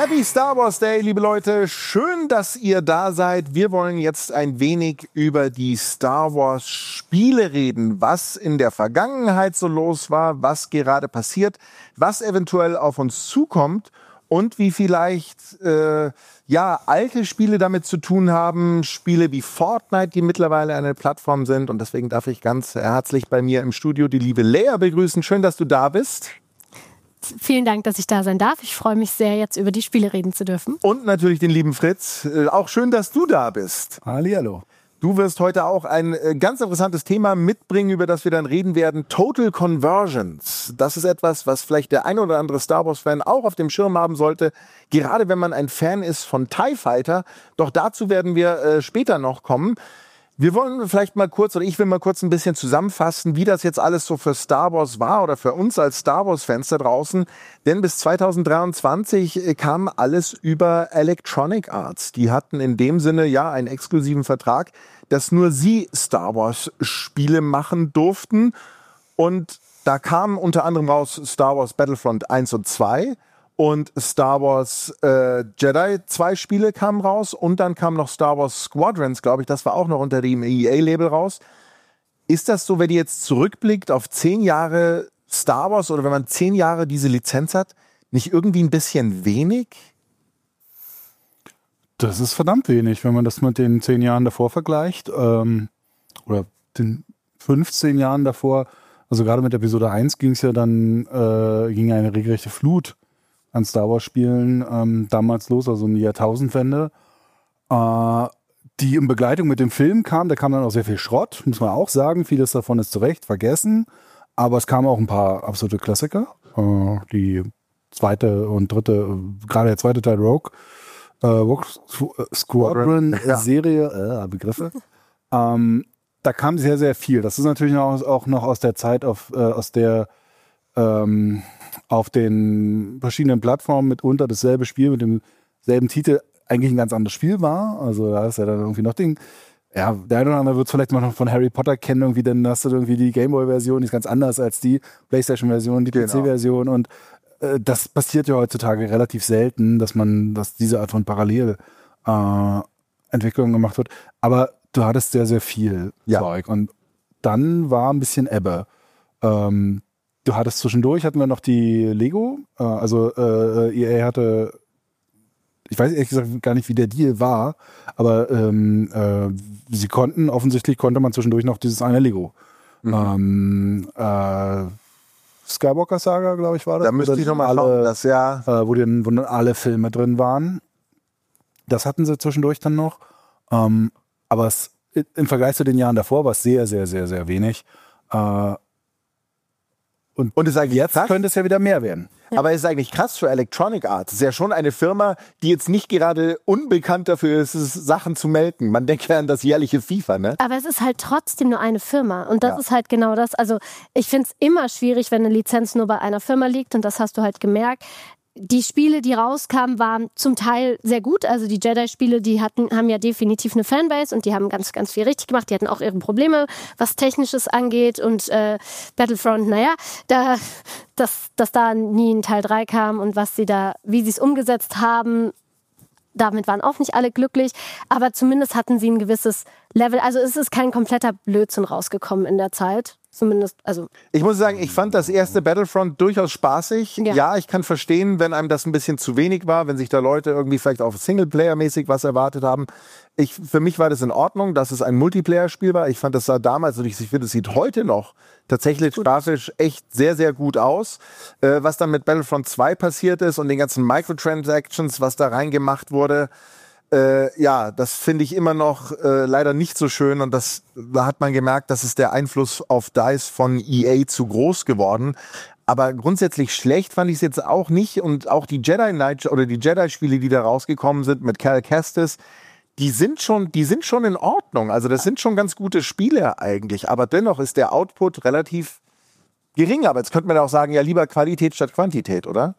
Happy Star Wars Day, liebe Leute. Schön, dass ihr da seid. Wir wollen jetzt ein wenig über die Star Wars Spiele reden. Was in der Vergangenheit so los war, was gerade passiert, was eventuell auf uns zukommt und wie vielleicht alte Spiele damit zu tun haben. Spiele wie Fortnite, die mittlerweile eine Plattform sind. Und deswegen darf ich ganz herzlich bei mir im Studio die liebe Lea begrüßen. Schön, dass du da bist. Vielen Dank, dass ich da sein darf. Ich freue mich sehr, jetzt über die Spiele reden zu dürfen. Und natürlich den lieben Fritz. Auch schön, dass du da bist. Hallihallo. Du wirst heute auch ein ganz interessantes Thema mitbringen, über das wir dann reden werden. Total Convergence. Das ist etwas, was vielleicht der ein oder andere Star Wars-Fan auch auf dem Schirm haben sollte. Gerade wenn man ein Fan ist von TIE Fighter. Doch dazu werden wir später noch kommen. Wir wollen vielleicht mal kurz, oder ich will mal kurz ein bisschen zusammenfassen, wie das jetzt alles so für Star Wars war oder für uns als Star Wars-Fans da draußen. Denn bis 2023 kam alles über Electronic Arts. Die hatten in dem Sinne ja einen exklusiven Vertrag, dass nur sie Star Wars-Spiele machen durften. Und da kamen unter anderem raus Star Wars Battlefront 1 und 2. Und Star Wars Jedi 2 Spiele kamen raus und dann kam noch Star Wars Squadrons, glaube ich, das war auch noch unter dem EA-Label raus. Ist das so, wenn ihr jetzt zurückblickt auf 10 Jahre Star Wars oder wenn man 10 Jahre diese Lizenz hat, nicht irgendwie ein bisschen wenig? Das ist verdammt wenig, wenn man das mit den 10 Jahren davor vergleicht oder den 15 Jahren davor. Also gerade mit Episode 1 ging es ja dann, ging eine regelrechte Flut an Star Wars Spielen damals los, also um die Jahrtausendwende, die in Begleitung mit dem Film kam. Da kam dann auch sehr viel Schrott, muss man auch sagen. Vieles davon ist zu Recht vergessen, aber es kamen auch ein paar absolute Klassiker. Die zweite und dritte, gerade der zweite Teil Rogue Squadron Serie, Begriffe. Da kam sehr, sehr viel. Das ist natürlich auch noch aus der Zeit, aus der auf den verschiedenen Plattformen mitunter dasselbe Spiel mit demselben Titel eigentlich ein ganz anderes Spiel war. Also da ist ja dann irgendwie noch der eine oder andere wird es vielleicht mal noch von Harry Potter kennen, irgendwie, dann hast du irgendwie die Gameboy-Version, die ist ganz anders als die PlayStation-Version, die PC-Version und das passiert ja heutzutage relativ selten, dass diese Art von Parallelentwicklung gemacht wird. Aber du hattest sehr, sehr viel Zeug und dann war ein bisschen Ebbe. Du hattest zwischendurch, hatten wir noch die Lego, EA hatte, ich weiß ehrlich gesagt gar nicht, wie der Deal war, aber offensichtlich konnte man zwischendurch noch dieses eine Lego. Skywalker Saga, glaube ich, war das. Da müsste ich nochmal schauen, wo dann alle Filme drin waren. Das hatten sie zwischendurch dann noch. Aber im Vergleich zu den Jahren davor war es sehr, sehr, sehr, sehr wenig. Und es eigentlich jetzt könnte es ja wieder mehr werden. Ja. Aber es ist eigentlich krass für Electronic Arts. Es ist ja schon eine Firma, die jetzt nicht gerade unbekannt dafür ist, Sachen zu melken. Man denkt ja an das jährliche FIFA, ne? Aber es ist halt trotzdem nur eine Firma. Und das ist halt genau das. Also ich finde es immer schwierig, wenn eine Lizenz nur bei einer Firma liegt. Und das hast du halt gemerkt. Die Spiele, die rauskamen, waren zum Teil sehr gut. Also die Jedi-Spiele, die haben ja definitiv eine Fanbase und die haben ganz, ganz viel richtig gemacht. Die hatten auch ihre Probleme, was Technisches angeht. Und Battlefront, dass da nie ein Teil 3 kam und wie sie es umgesetzt haben, damit waren auch nicht alle glücklich. Aber zumindest hatten sie ein gewisses Level. Also es ist kein kompletter Blödsinn rausgekommen in der Zeit. Zumindest, also. Ich muss sagen, ich fand das erste Battlefront durchaus spaßig. Ja, ich kann verstehen, wenn einem das ein bisschen zu wenig war, wenn sich da Leute irgendwie vielleicht auf Singleplayer-mäßig was erwartet haben. Für mich war das in Ordnung, dass es ein Multiplayer-Spiel war. Ich fand, das sah damals, und ich finde, es sieht heute noch tatsächlich grafisch echt sehr, sehr gut aus. Was dann mit Battlefront 2 passiert ist und den ganzen Microtransactions, was da reingemacht wurde, das finde ich immer noch leider nicht so schön und da hat man gemerkt, dass der Einfluss auf DICE von EA zu groß geworden. Aber grundsätzlich schlecht fand ich es jetzt auch nicht und auch die Jedi Knight oder die Jedi-Spiele, die da rausgekommen sind mit Cal Kestis, die sind schon in Ordnung. Also das sind schon ganz gute Spiele eigentlich, aber dennoch ist der Output relativ gering. Aber jetzt könnte man auch sagen, ja lieber Qualität statt Quantität, oder? Ja.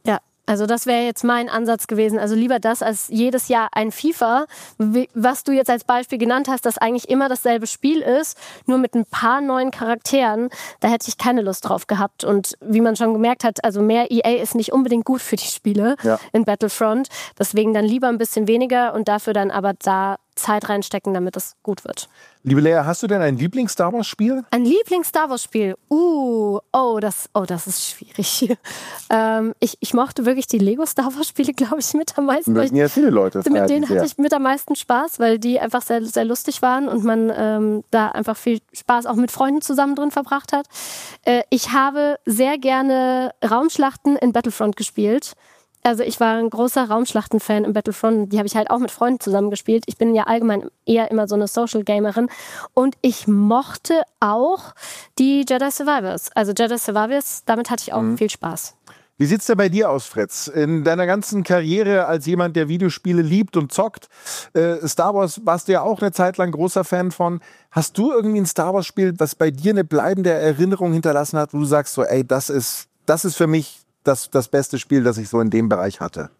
Also das wäre jetzt mein Ansatz gewesen. Also lieber das als jedes Jahr ein FIFA, was du jetzt als Beispiel genannt hast, das eigentlich immer dasselbe Spiel ist, nur mit ein paar neuen Charakteren. Da hätte ich keine Lust drauf gehabt. Und wie man schon gemerkt hat, also mehr EA ist nicht unbedingt gut für die Spiele in Battlefront. Deswegen dann lieber ein bisschen weniger und dafür dann aber da Zeit reinstecken, damit es gut wird. Liebe Lea, hast du denn ein Lieblings-Star Wars-Spiel? Ein Lieblings-Star Wars-Spiel? Das ist schwierig. Ich mochte wirklich die Lego-Star Wars-Spiele, glaube ich, mit am meisten. Mögen ja viele Leute. Mit denen hatte ich mit am meisten Spaß, weil die einfach sehr, sehr lustig waren und man da einfach viel Spaß auch mit Freunden zusammen drin verbracht hat. Ich habe sehr gerne Raumschlachten in Battlefront gespielt. Also ich war ein großer Raumschlachten-Fan im Battlefront. Die habe ich halt auch mit Freunden zusammen gespielt. Ich bin ja allgemein eher immer so eine Social-Gamerin. Und ich mochte auch die Jedi Survivors. Also Jedi Survivors, damit hatte ich auch viel Spaß. Wie sieht's denn bei dir aus, Fritz? In deiner ganzen Karriere als jemand, der Videospiele liebt und zockt, Star Wars warst du ja auch eine Zeit lang großer Fan von. Hast du irgendwie ein Star Wars-Spiel, was bei dir eine bleibende Erinnerung hinterlassen hat, wo du sagst so, ey, das ist für mich das beste Spiel, das ich so in dem Bereich hatte?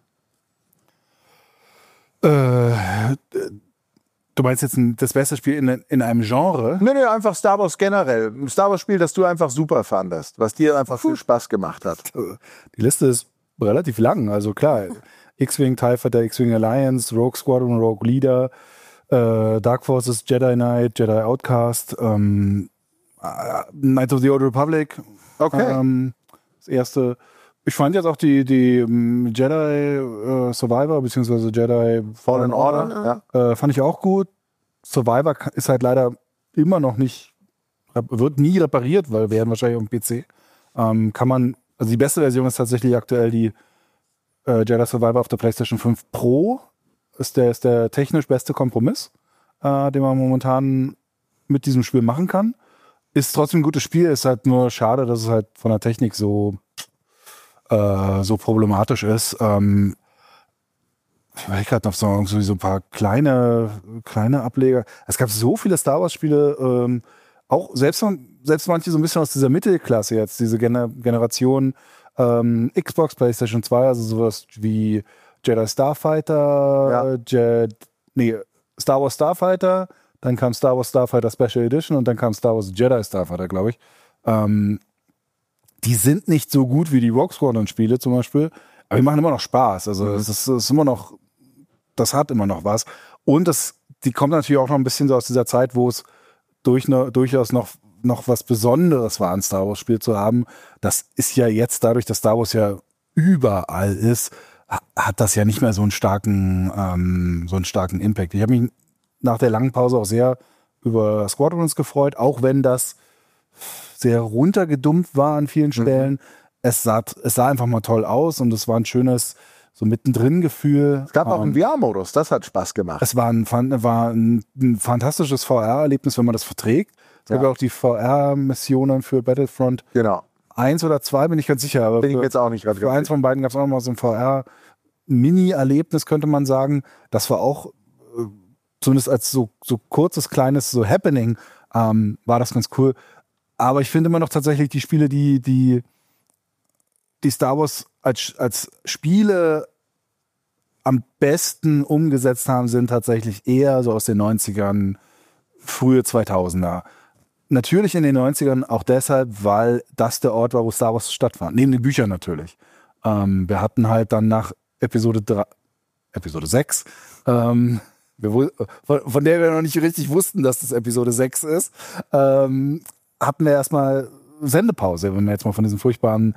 Du meinst jetzt das beste Spiel in einem Genre? Nee, einfach Star Wars generell. Ein Star Wars-Spiel, das du einfach super fandest, was dir einfach viel Spaß gemacht hat. Die Liste ist relativ lang. Also klar, X-Wing, TIE Fighter, X-Wing Alliance, Rogue Squadron, Rogue Leader, Dark Forces, Jedi Knight, Jedi Outcast, Knights of the Old Republic. Okay. Das erste. Ich fand jetzt auch die Jedi Survivor bzw. Jedi Fallen Order, fand ich auch gut. Survivor ist halt leider immer noch nicht, wird nie repariert, weil werden wahrscheinlich auf dem PC. Also die beste Version ist tatsächlich aktuell die Jedi Survivor auf der PlayStation 5 Pro. Ist der technisch beste Kompromiss, den man momentan mit diesem Spiel machen kann. Ist trotzdem ein gutes Spiel, ist halt nur schade, dass es halt von der Technik so problematisch ist. Ich überlege gerade noch so ein paar kleine Ableger. Es gab so viele Star Wars Spiele, auch selbst manche so ein bisschen aus dieser Mittelklasse jetzt, diese Generation Xbox, PlayStation 2, also sowas wie Jedi Starfighter, Star Wars Starfighter, dann kam Star Wars Starfighter Special Edition und dann kam Star Wars Jedi Starfighter, glaube ich. Die sind nicht so gut wie die Rogue Squadron-Spiele zum Beispiel, aber die machen immer noch Spaß. Also es ist immer noch, das hat immer noch was. Und die kommt natürlich auch noch ein bisschen so aus dieser Zeit, wo es durchaus noch was Besonderes war, ein Star Wars-Spiel zu haben. Das ist ja jetzt dadurch, dass Star Wars ja überall ist, hat das ja nicht mehr so einen starken Impact. Ich habe mich nach der langen Pause auch sehr über Squadrons gefreut, auch wenn das sehr runtergedumpft war an vielen Stellen. Es sah einfach mal toll aus und es war ein schönes so mittendrin Gefühl. Es gab auch einen VR-Modus, das hat Spaß gemacht. Es war ein fantastisches VR-Erlebnis, wenn man das verträgt. Es gab auch die VR-Missionen für Battlefront. Genau. 1 oder 2 bin ich ganz sicher, aber bin ich jetzt auch nicht gerade für eins von beiden gab es auch noch mal so ein VR-Mini-Erlebnis, könnte man sagen. Das war auch zumindest als so kurzes, kleines so Happening war das ganz cool. Aber ich finde immer noch tatsächlich die Spiele, die Star Wars als Spiele am besten umgesetzt haben, sind tatsächlich eher so aus den 90ern, frühe 2000er. Natürlich in den 90ern auch deshalb, weil das der Ort war, wo Star Wars stattfand. Neben den Büchern natürlich. Wir hatten halt dann nach Episode 6, von der wir noch nicht richtig wussten, dass das Episode 6 ist, hatten wir erstmal Sendepause, wenn wir jetzt mal von diesen furchtbaren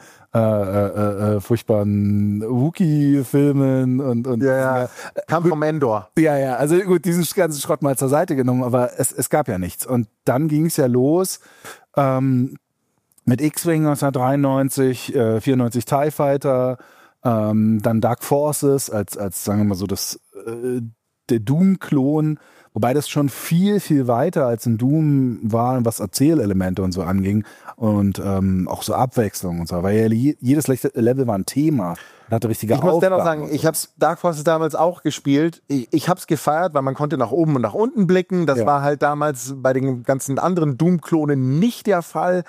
Wookiee-Filmen und kam vom Endor. Ja, also gut, diesen ganzen Schrott mal zur Seite genommen, aber es gab ja nichts. Und dann ging es ja los mit X-Wing 1993, 94 TIE Fighter, dann Dark Forces als sagen wir mal so der Doom-Klon, wobei das schon viel, viel weiter als in Doom war, was Erzählelemente und so anging und auch so Abwechslung und so, weil ja jedes Level war ein Thema und hatte richtige Aufgaben. Ich muss dennoch sagen, ich habe Dark Forces damals auch gespielt. Ich habe es gefeiert, weil man konnte nach oben und nach unten blicken. Das war halt damals bei den ganzen anderen Doom-Klonen nicht der Fall.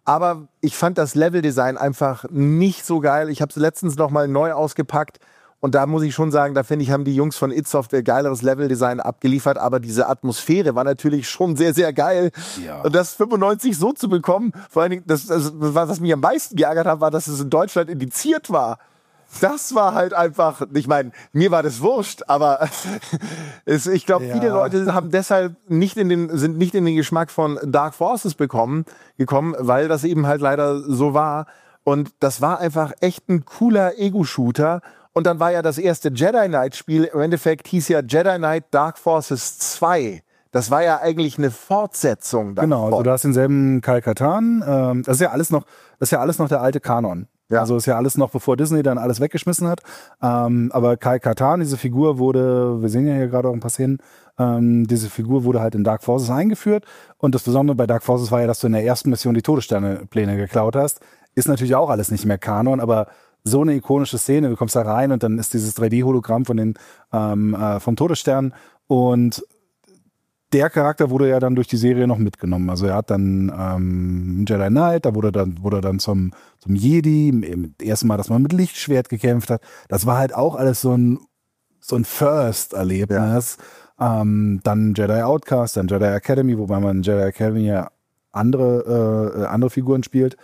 Aber ich fand das Leveldesign einfach nicht so geil. Ich habe es letztens nochmal neu ausgepackt. Und da muss ich schon sagen, da finde ich, haben die Jungs von id Software geileres Leveldesign abgeliefert. Aber diese Atmosphäre war natürlich schon sehr, sehr geil. Ja. Und das 95 so zu bekommen, vor allen Dingen, was mich am meisten geärgert hat, war, dass es in Deutschland indiziert war. Das war halt einfach, ich meine, mir war das wurscht, aber ich glaube, viele Leute haben deshalb sind nicht in den Geschmack von Dark Forces gekommen, weil das eben halt leider so war. Und das war einfach echt ein cooler Ego-Shooter. Und dann war ja das erste Jedi Knight-Spiel, im Endeffekt hieß ja Jedi Knight Dark Forces 2. Das war ja eigentlich eine Fortsetzung davon. Genau, also du hast denselben Kal-Katarn. Das ist ja alles noch der alte Kanon. Ja. Also ist ja alles noch, bevor Disney dann alles weggeschmissen hat. Aber Kal-Katarn, diese Figur wurde, wir sehen ja hier gerade auch ein paar Szenen, diese Figur wurde halt in Dark Forces eingeführt. Und das Besondere bei Dark Forces war ja, dass du in der ersten Mission die Todessterne-Pläne geklaut hast. Ist natürlich auch alles nicht mehr Kanon, aber so eine ikonische Szene, du kommst da rein und dann ist dieses 3D-Hologramm vom Todesstern und der Charakter wurde ja dann durch die Serie noch mitgenommen. Also er hat dann Jedi Knight, da wurde er dann zum Jedi, das erste Mal, dass man mit Lichtschwert gekämpft hat. Das war halt auch alles so ein First-Erlebnis. Ja. Dann Jedi Outcast, dann Jedi Academy, wobei man in Jedi Academy ja andere Figuren spielt.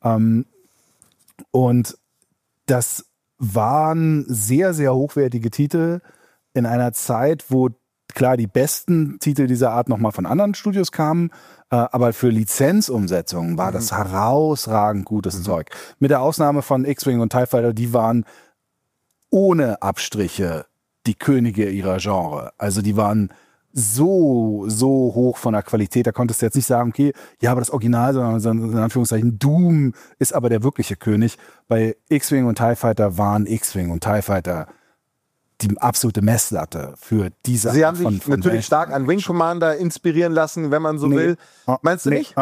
Und das waren sehr, sehr hochwertige Titel in einer Zeit, wo klar die besten Titel dieser Art nochmal von anderen Studios kamen, aber für Lizenzumsetzungen war das herausragend gutes Zeug. Mit der Ausnahme von X-Wing und TIE Fighter, die waren ohne Abstriche die Könige ihrer Genre. Also die waren so hoch von der Qualität, da konntest du jetzt nicht sagen, okay, ja, aber das Original, sondern in Anführungszeichen Doom ist aber der wirkliche König. Bei X-Wing und TIE Fighter waren X-Wing und TIE Fighter die absolute Messlatte für diese Sie haben sich natürlich stark an Wing Commander inspirieren lassen, wenn man so will. Meinst du nicht?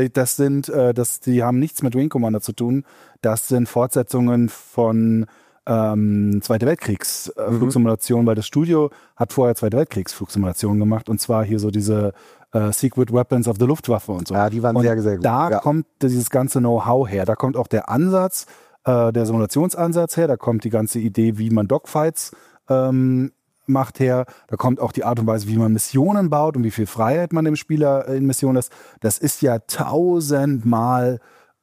Die haben nichts mit Wing Commander zu tun. Das sind Fortsetzungen von Zweite Weltkriegs Flugsimulationen, weil das Studio hat vorher Zweite Weltkriegs Flugsimulationen gemacht und zwar hier so diese Secret Weapons of the Luftwaffe und so. Ja, die waren sehr, sehr gut. Da kommt dieses ganze Know-how her. Da kommt auch der Ansatz, der Simulationsansatz her. Da kommt die ganze Idee, wie man Dogfights macht her. Da kommt auch die Art und Weise, wie man Missionen baut und wie viel Freiheit man dem Spieler in Missionen lässt. Das ist ja 1000-mal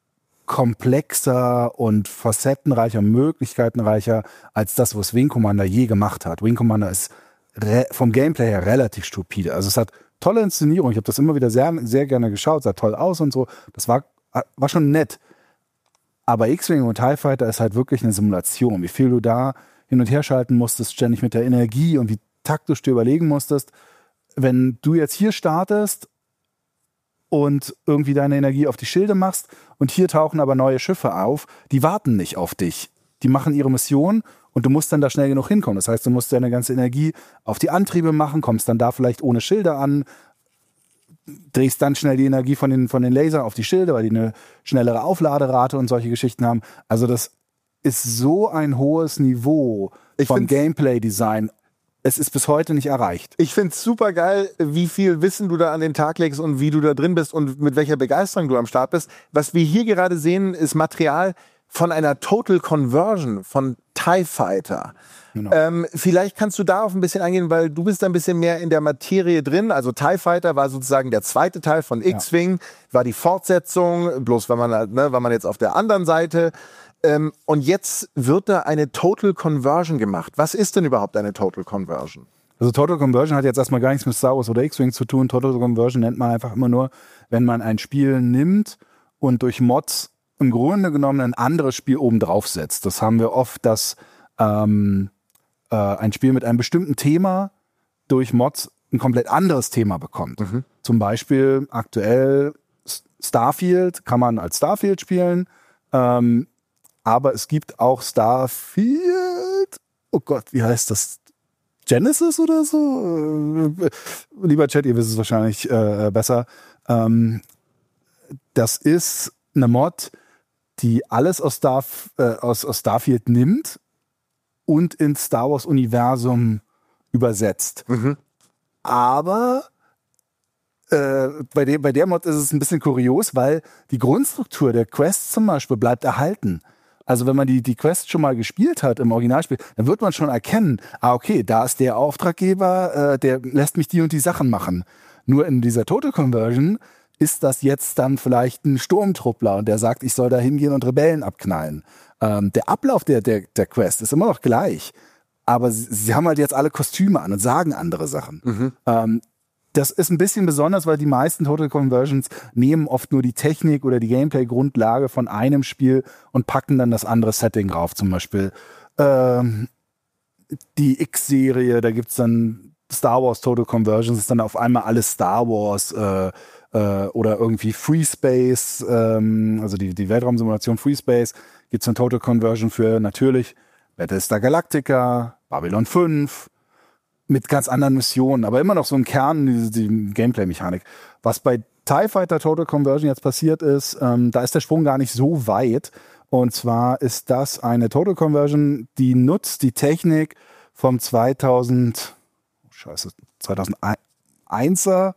komplexer und facettenreicher, möglichkeitenreicher als das, was Wing Commander je gemacht hat. Wing Commander ist vom Gameplay her relativ stupide. Also es hat tolle Inszenierung. Ich habe das immer wieder sehr, sehr gerne geschaut. Sah toll aus und so. Das war schon nett. Aber X-Wing und TIE Fighter ist halt wirklich eine Simulation. Wie viel du da hin und her schalten musstest, ständig mit der Energie und wie taktisch du überlegen musstest. Wenn du jetzt hier startest und irgendwie deine Energie auf die Schilde machst und hier tauchen aber neue Schiffe auf, die warten nicht auf dich. Die machen ihre Mission und du musst dann da schnell genug hinkommen. Das heißt, du musst deine ganze Energie auf die Antriebe machen, kommst dann da vielleicht ohne Schilde an, drehst dann schnell die Energie von den Lasern auf die Schilde, weil die eine schnellere Aufladerate und solche Geschichten haben. Also das ist so ein hohes Niveau von Gameplay-Design. Es ist bis heute nicht erreicht. Ich finde es super geil, wie viel Wissen du da an den Tag legst und wie du da drin bist und mit welcher Begeisterung du am Start bist. Was wir hier gerade sehen, ist Material von einer Total Conversion von TIE Fighter. Genau. Vielleicht kannst du darauf ein bisschen eingehen, weil du bist ein bisschen mehr in der Materie drin. Also TIE Fighter war sozusagen der zweite Teil von X-Wing, war die Fortsetzung, bloß wenn man jetzt auf der anderen Seite. Und jetzt wird da eine Total Conversion gemacht. Was ist denn überhaupt eine Total Conversion? Also Total Conversion hat jetzt erstmal gar nichts mit Star Wars oder X-Wing zu tun. Total Conversion nennt man einfach immer nur, wenn man ein Spiel nimmt und durch Mods im Grunde genommen ein anderes Spiel oben drauf setzt. Das haben wir oft, dass ein Spiel mit einem bestimmten Thema durch Mods ein komplett anderes Thema bekommt. Zum Beispiel aktuell Starfield kann man als Starfield spielen, aber es gibt auch Starfield, oh Gott, wie heißt das? Genesis oder so? Lieber Chat, ihr wisst es wahrscheinlich besser. Das ist eine Mod, die alles aus Starfield nimmt und ins Star Wars Universum übersetzt. Aber bei der Mod ist es ein bisschen kurios, weil die Grundstruktur der Quest zum Beispiel bleibt erhalten. Also wenn man die Quest schon mal gespielt hat im Originalspiel, dann wird man schon erkennen, okay, da ist der Auftraggeber, der lässt mich die und die Sachen machen. Nur in dieser Total Conversion ist das jetzt dann vielleicht ein Sturmtruppler und der sagt, ich soll da hingehen und Rebellen abknallen. Der Ablauf der Quest ist immer noch gleich, aber sie haben halt jetzt alle Kostüme an und sagen andere Sachen. Das ist ein bisschen besonders, weil die meisten Total Conversions nehmen oft nur die Technik oder die Gameplay-Grundlage von einem Spiel und packen dann das andere Setting drauf. Zum Beispiel die X-Serie, da gibt's dann Star Wars Total Conversions, ist dann auf einmal alles Star Wars oder irgendwie Free Space, also die Weltraumsimulation Free Space, gibt's eine Total Conversion für natürlich Battlestar Galactica, Babylon 5, mit ganz anderen Missionen, aber immer noch so ein Kern, die Gameplay-Mechanik. Was bei TIE Fighter Total Conversion jetzt passiert ist, da ist der Sprung gar nicht so weit. Und zwar ist das eine Total Conversion, die nutzt die Technik vom 2001er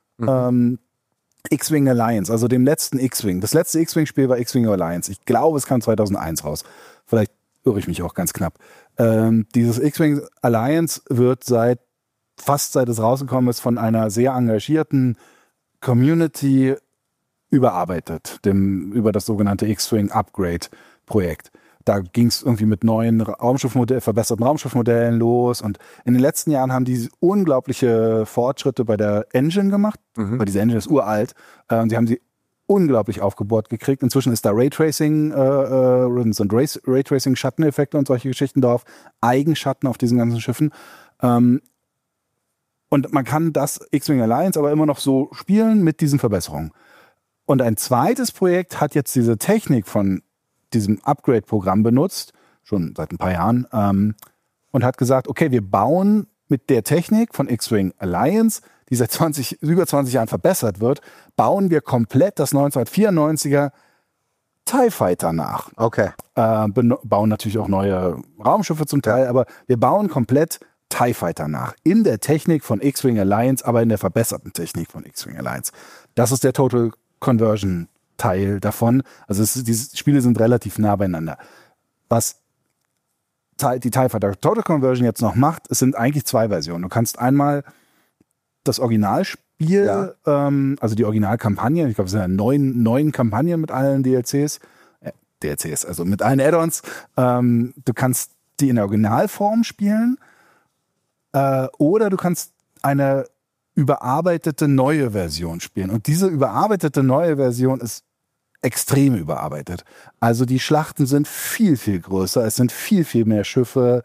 X-Wing Alliance, also dem letzten X-Wing. Das letzte X-Wing-Spiel war X-Wing Alliance. Ich glaube, es kam 2001 raus. Vielleicht irre ich mich auch ganz knapp. Dieses X-Wing Alliance wird seit es rausgekommen ist, von einer sehr engagierten Community überarbeitet, über das sogenannte X-Wing Upgrade Projekt. Da ging es irgendwie mit neuen verbesserten Raumschiffmodellen los und in den letzten Jahren haben die unglaubliche Fortschritte bei der Engine gemacht, weil diese Engine ist uralt. Sie haben sie unglaublich aufgebohrt gekriegt. Inzwischen ist da Raytracing, sind Raytracing, Schatteneffekte und solche Geschichten drauf, Eigenschatten auf diesen ganzen Schiffen. Und man kann das X-Wing Alliance aber immer noch so spielen mit diesen Verbesserungen. Und ein zweites Projekt hat jetzt diese Technik von diesem Upgrade-Programm benutzt, schon seit ein paar Jahren, und hat gesagt, okay, wir bauen mit der Technik von X-Wing Alliance, die seit über 20 Jahren verbessert wird, bauen wir komplett das 1994er TIE Fighter nach. Okay. Bauen natürlich auch neue Raumschiffe zum Teil, aber wir bauen komplett TIE Fighter nach. In der Technik von X-Wing Alliance, aber in der verbesserten Technik von X-Wing Alliance. Das ist der Total Conversion Teil davon. Also diese Spiele sind relativ nah beieinander. Was die TIE Fighter Total Conversion jetzt noch macht, es sind eigentlich zwei Versionen. Du kannst einmal das Originalspiel, also die Originalkampagne, ich glaube, es sind ja neun Kampagnen mit allen DLCs, also mit allen Add-ons. Du kannst die in der Originalform spielen oder du kannst eine überarbeitete neue Version spielen. Und diese überarbeitete neue Version ist extrem überarbeitet. Also die Schlachten sind viel, viel größer. Es sind viel, viel mehr Schiffe.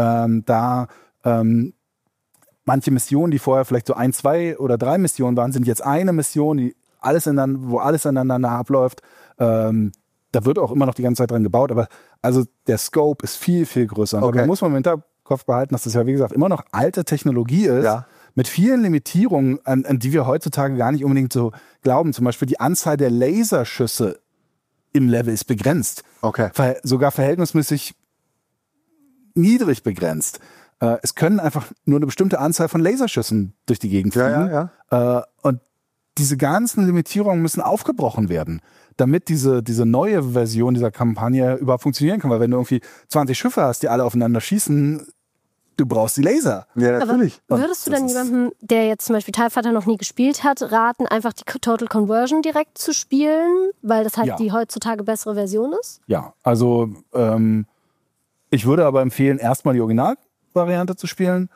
Manche Missionen, die vorher vielleicht so 1, 2 oder 3 Missionen waren, sind jetzt eine Mission, wo alles ineinander abläuft. Da wird auch immer noch die ganze Zeit dran gebaut, aber also der Scope ist viel, viel größer. Okay. Aber da muss man im Hinterkopf behalten, dass das ja, wie gesagt, immer noch alte Technologie ist. Ja. Mit vielen Limitierungen, an die wir heutzutage gar nicht unbedingt so glauben. Zum Beispiel die Anzahl der Laserschüsse im Level ist begrenzt. Okay. Sogar verhältnismäßig niedrig begrenzt. Es können einfach nur eine bestimmte Anzahl von Laserschüssen durch die Gegend fliegen. Und diese ganzen Limitierungen müssen aufgebrochen werden, damit diese neue Version dieser Kampagne überhaupt funktionieren kann. Weil wenn du irgendwie 20 Schiffe hast, die alle aufeinander schießen, du brauchst die Laser. Ja, natürlich. Aber würdest du dann jemandem, der jetzt zum Beispiel TIE Fighter noch nie gespielt hat, raten, einfach die Total Conversion direkt zu spielen, weil das halt die heutzutage bessere Version ist? Ja, also ich würde aber empfehlen, erstmal die Originalvariante zu spielen,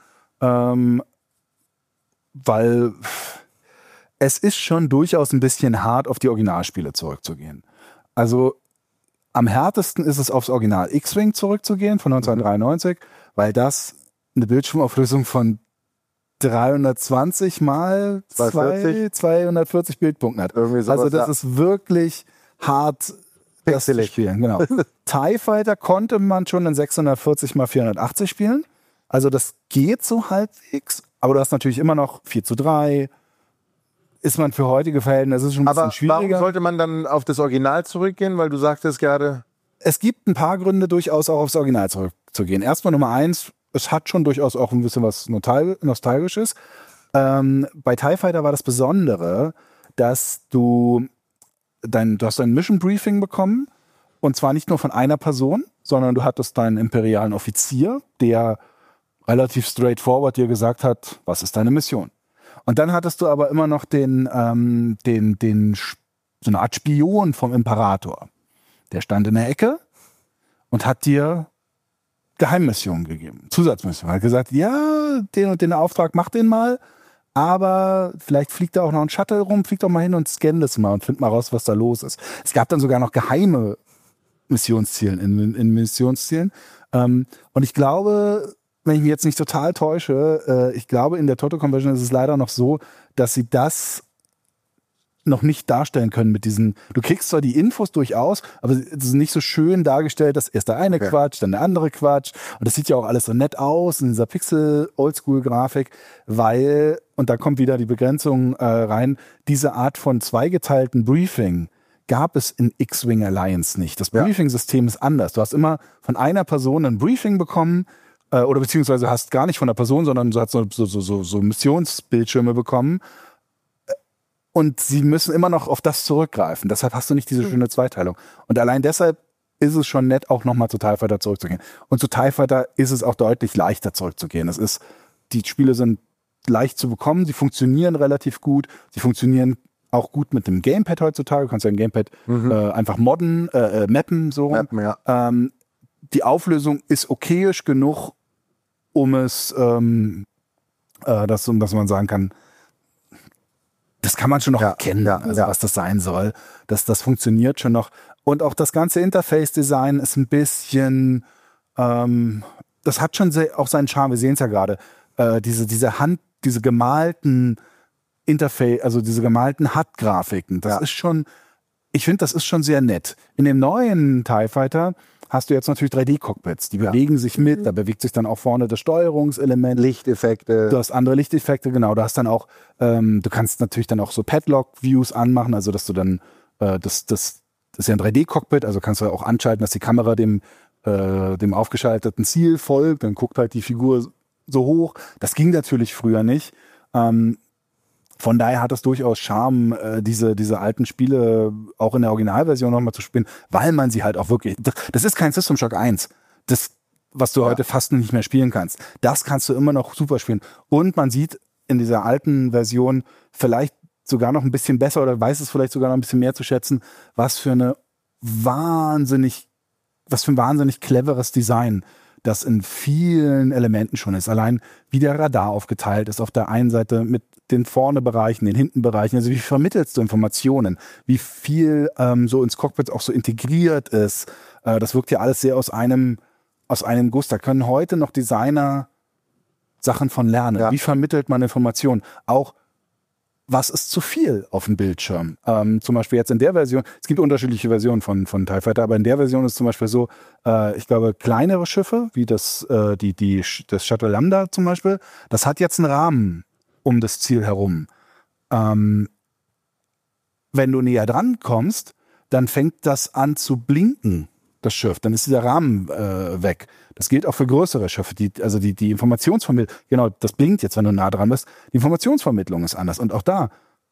weil es ist schon durchaus ein bisschen hart, auf die Originalspiele zurückzugehen. Also am härtesten ist es, aufs Original X-Wing zurückzugehen von 1993, weil das eine Bildschirmauflösung von 320 mal 240 Bildpunkten hat. Sowas, also das ist wirklich hart, das zu spielen. Genau. TIE Fighter konnte man schon in 640 mal 480 spielen. Also das geht so halbwegs, aber du hast natürlich immer noch 4:3. Ist man für heutige Verhältnisse schon ein bisschen schwieriger. Warum sollte man dann auf das Original zurückgehen? Weil du sagtest gerade... Es gibt ein paar Gründe, durchaus auch aufs Original zurückzugehen. Erstmal Nummer 1, es hat schon durchaus auch ein bisschen was Nostalgisches. Bei TIE Fighter war das Besondere, dass du hast ein Mission Briefing bekommen, und zwar nicht nur von einer Person, sondern du hattest deinen imperialen Offizier, der relativ straightforward dir gesagt hat, was ist deine Mission. Und dann hattest du aber immer noch so eine Art Spion vom Imperator. Der stand in der Ecke und hat dir Geheimmissionen gegeben, Zusatzmissionen. Hat gesagt, ja, den und den Auftrag, mach den mal, aber vielleicht fliegt da auch noch ein Shuttle rum, flieg doch mal hin und scann das mal und find mal raus, was da los ist. Es gab dann sogar noch geheime Missionsziele in Missionszielen. Und ich glaube, wenn ich mich jetzt nicht total täusche, ich glaube, in der Total Conversion ist es leider noch so, dass sie das noch nicht darstellen können mit diesen, du kriegst zwar die Infos durchaus, aber es ist nicht so schön dargestellt, dass erst der eine Quatsch, dann der andere Quatsch, und das sieht ja auch alles so nett aus in dieser Pixel-Oldschool-Grafik, weil, und da kommt wieder die Begrenzung rein, diese Art von zweigeteilten Briefing gab es in X-Wing Alliance nicht. Das Briefing-System ist anders. Du hast immer von einer Person ein Briefing bekommen, oder beziehungsweise hast gar nicht von der Person, sondern du hast so Missionsbildschirme bekommen, und sie müssen immer noch auf das zurückgreifen. Deshalb hast du nicht diese schöne Zweiteilung. Und allein deshalb ist es schon nett, auch nochmal zu TIE Fighter zurückzugehen. Und zu TIE Fighter ist es auch deutlich leichter zurückzugehen. Die Spiele sind leicht zu bekommen, sie funktionieren relativ gut, sie funktionieren auch gut mit dem Gamepad heutzutage. Du kannst ja ein Gamepad einfach mappen, so rum. Mappen, ja. Die Auflösung ist okayisch genug, um es, dass man sagen kann, das kann man schon noch erkennen, was das sein soll. Das funktioniert schon noch. Und auch das ganze Interface-Design ist ein bisschen, das hat schon auch seinen Charme. Wir sehen es ja gerade. Diese gemalten Interface, also diese gemalten HUD-Grafiken, das ist schon, ich finde, das ist schon sehr nett. In dem neuen TIE Fighter hast du jetzt natürlich 3D-Cockpits, die bewegen sich mit, da bewegt sich dann auch vorne das Steuerungselement. Lichteffekte. Du hast andere Lichteffekte, genau. Du hast dann auch, du kannst natürlich dann auch so Padlock-Views anmachen, also dass du dann, das ist ja ein 3D-Cockpit, also kannst du auch anschalten, dass die Kamera dem aufgeschalteten Ziel folgt, dann guckt halt die Figur so hoch. Das ging natürlich früher nicht. Von daher hat es durchaus Charme, diese alten Spiele auch in der Originalversion nochmal zu spielen, weil man sie halt auch wirklich, das ist kein System Shock 1, was du heute fast nicht mehr spielen kannst. Das kannst du immer noch super spielen. Und man sieht in dieser alten Version vielleicht sogar noch ein bisschen besser oder weiß es vielleicht sogar noch ein bisschen mehr zu schätzen, was für ein wahnsinnig cleveres Design das in vielen Elementen schon ist. Allein wie der Radar aufgeteilt ist auf der einen Seite mit den Vorne-Bereichen, den Hinten-Bereichen. Also wie vermittelst du Informationen? Wie viel so ins Cockpit auch so integriert ist? Das wirkt ja alles sehr aus einem Guss. Da können heute noch Designer Sachen von lernen. Ja. Wie vermittelt man Informationen? Auch was ist zu viel auf dem Bildschirm? Zum Beispiel jetzt in der Version, es gibt unterschiedliche Versionen von TIE Fighter, aber in der Version ist zum Beispiel so, ich glaube, kleinere Schiffe, wie das Shuttle Lambda zum Beispiel, das hat jetzt einen Rahmen um das Ziel herum. Wenn du näher dran kommst, dann fängt das an zu blinken, das Schiff. Dann ist dieser Rahmen weg. Das gilt auch für größere Schiffe. Die Informationsvermittlung, genau, das blinkt jetzt, wenn du nah dran bist. Die Informationsvermittlung ist anders. Und auch da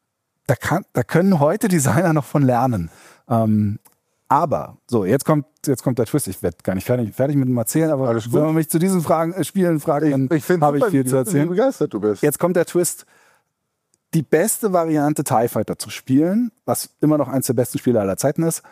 können heute Designer noch von lernen. Aber, so, jetzt kommt der Twist. Ich werde gar nicht fertig mit dem Erzählen, aber wenn man mich zu diesen Spielen fragt, dann habe ich viel zu erzählen. Wie begeistert du bist. Jetzt kommt der Twist. Die beste Variante, TIE Fighter zu spielen, was immer noch eins der besten Spiele aller Zeiten ist,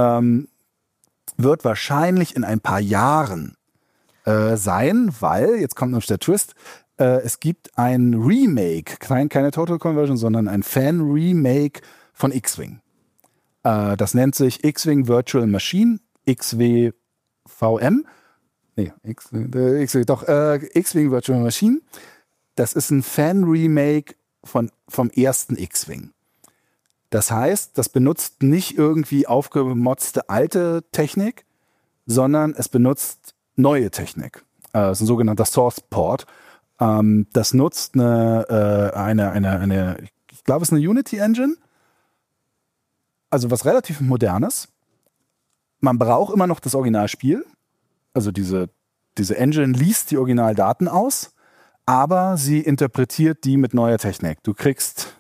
wird wahrscheinlich in ein paar Jahren sein, weil, jetzt kommt nämlich der Twist, es gibt ein Remake, keine Total Conversion, sondern ein Fan-Remake von X-Wing. Das nennt sich X-Wing Virtual Machine, XWVM. X-Wing Virtual Machine. Das ist ein Fan-Remake vom ersten X-Wing. Das heißt, das benutzt nicht irgendwie aufgemotzte alte Technik, sondern es benutzt neue Technik. Das ist ein sogenannter Source Port. Das nutzt eine ich glaube, es ist eine Unity Engine. Also was relativ Modernes. Man braucht immer noch das Originalspiel. Also diese Engine liest die Originaldaten aus, aber sie interpretiert die mit neuer Technik. Du kriegst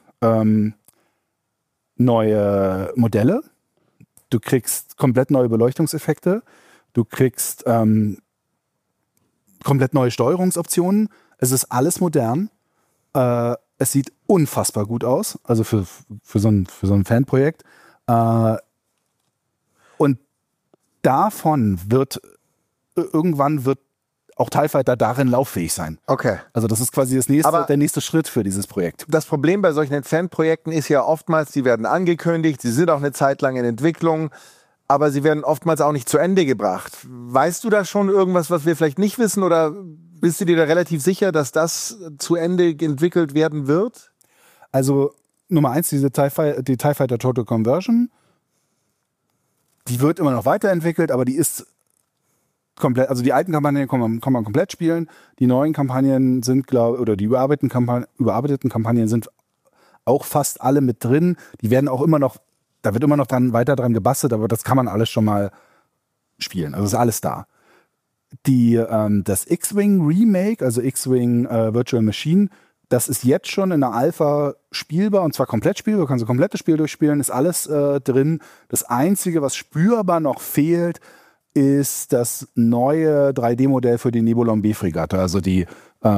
neue Modelle, du kriegst komplett neue Beleuchtungseffekte, du kriegst komplett neue Steuerungsoptionen. Es ist alles modern. Es sieht unfassbar gut aus, also für so ein Fanprojekt. Und davon wird auch TIE Fighter darin lauffähig sein. Okay. Also das ist quasi der nächste Schritt für dieses Projekt. Das Problem bei solchen Fanprojekten ist ja oftmals, die werden angekündigt, sie sind auch eine Zeit lang in Entwicklung, aber sie werden oftmals auch nicht zu Ende gebracht. Weißt du da schon irgendwas, was wir vielleicht nicht wissen, oder bist du dir da relativ sicher, dass das zu Ende entwickelt werden wird? Also Nummer 1, die TIE Fighter Total Conversion, die wird immer noch weiterentwickelt, aber die ist komplett, also die alten Kampagnen kann man komplett spielen, die neuen Kampagnen sind, oder die überarbeiteten Kampagnen sind auch fast alle mit drin. Die werden auch immer noch, da wird immer noch weiter dran gebastelt, aber das kann man alles schon mal spielen. Also ist alles da. Das X-Wing Remake, also X-Wing Virtual Machine, das ist jetzt schon in der Alpha spielbar, und zwar komplett spielbar. Du kannst das komplette Spiel durchspielen, ist alles drin. Das Einzige, was spürbar noch fehlt, ist das neue 3D-Modell für die Nebulon B-Fregatte, also die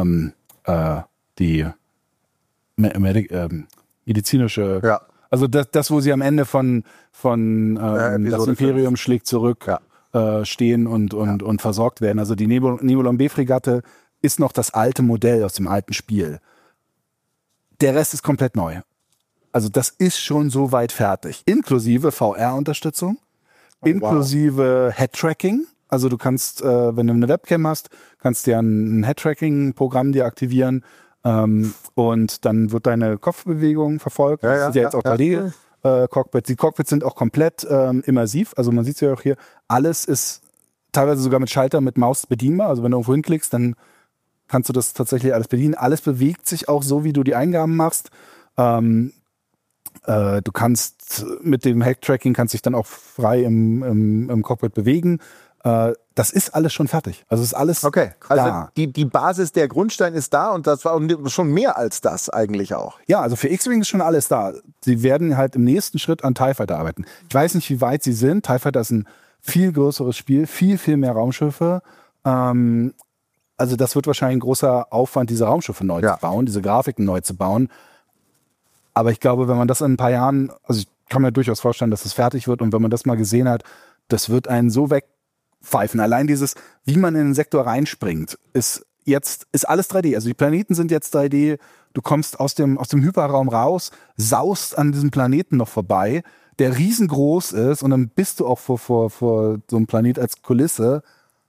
medizinische, Ja. also das, wo sie am Ende von das Imperium 5 schlägt zurück, stehen und versorgt werden. Also die Nebulon B-Fregatte ist noch das alte Modell aus dem alten Spiel. Der Rest ist komplett neu. Also das ist schon so weit fertig. Inklusive VR-Unterstützung, inklusive Head-Tracking. Also du kannst, wenn du eine Webcam hast, kannst du ja ein Head-Tracking-Programm dir aktivieren, und dann wird deine Kopfbewegung verfolgt. Das sind ja jetzt auch 3D-Cockpits. Die Cockpits sind auch komplett immersiv. Also man sieht es ja auch hier, alles ist teilweise sogar mit Schalter, mit Maus bedienbar. Also wenn du irgendwo hinklickst, dann kannst du das tatsächlich alles bedienen. Alles bewegt sich auch so, wie du die Eingaben machst. Du kannst mit dem Head-Tracking dich dann auch frei im Cockpit bewegen. Das ist alles schon fertig. Also ist alles da. Also die Basis, der Grundstein ist da, und das war schon mehr als das eigentlich auch. Ja, also für X-Wing ist schon alles da. Sie werden halt im nächsten Schritt an TIE Fighter arbeiten. Ich weiß nicht, wie weit sie sind. TIE Fighter ist ein viel größeres Spiel, viel, viel mehr Raumschiffe. Also das wird wahrscheinlich ein großer Aufwand, diese Raumschiffe neu zu bauen, diese Grafiken neu zu bauen. Aber ich glaube, wenn man das in ein paar Jahren, also ich kann mir durchaus vorstellen, dass es fertig wird, und wenn man das mal gesehen hat, das wird einen so wegpfeifen. Allein dieses, wie man in den Sektor reinspringt, ist alles 3D. Also die Planeten sind jetzt 3D. Du kommst aus dem Hyperraum raus, saust an diesem Planeten noch vorbei, der riesengroß ist, und dann bist du auch vor so einem Planet als Kulisse.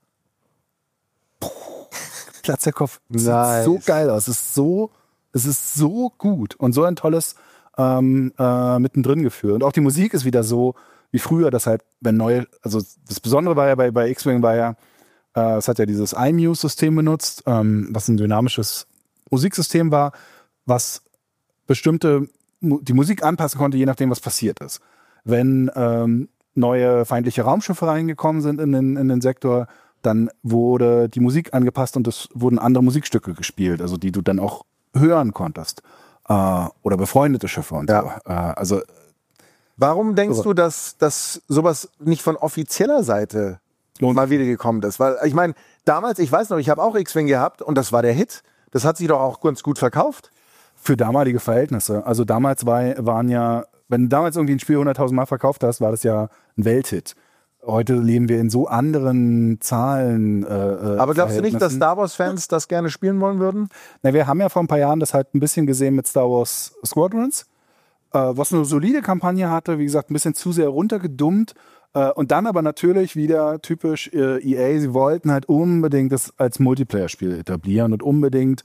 Platz der Kopf. Das sieht so geil aus. Es ist so gut und so ein tolles mittendrin Gefühl. Und auch die Musik ist wieder so wie früher, dass halt, also das Besondere war ja bei X-Wing es hat ja dieses iMuse-System benutzt, was ein dynamisches Musiksystem war, was die Musik anpassen konnte, je nachdem, was passiert ist. Wenn neue feindliche Raumschiffe reingekommen sind in den Sektor, dann wurde die Musik angepasst und es wurden andere Musikstücke gespielt, also die du dann auch hören konntest. Oder befreundete Schiffe und so. Also warum denkst du, dass sowas nicht von offizieller Seite mal wieder gekommen ist? Weil ich meine, damals, ich weiß noch, ich habe auch X-Wing gehabt, und das war der Hit. Das hat sich doch auch ganz gut verkauft. Für damalige Verhältnisse. Also damals waren ja, wenn du damals irgendwie ein Spiel 100.000 Mal verkauft hast, war das ja ein Welthit. Heute leben wir in so anderen Zahlen. Aber glaubst du nicht, dass Star Wars-Fans das gerne spielen wollen würden? Na, wir haben ja vor ein paar Jahren das halt ein bisschen gesehen mit Star Wars Squadrons, was eine solide Kampagne hatte, wie gesagt, ein bisschen zu sehr runtergedummt. Und dann aber natürlich wieder typisch EA, sie wollten halt unbedingt das als Multiplayer-Spiel etablieren und unbedingt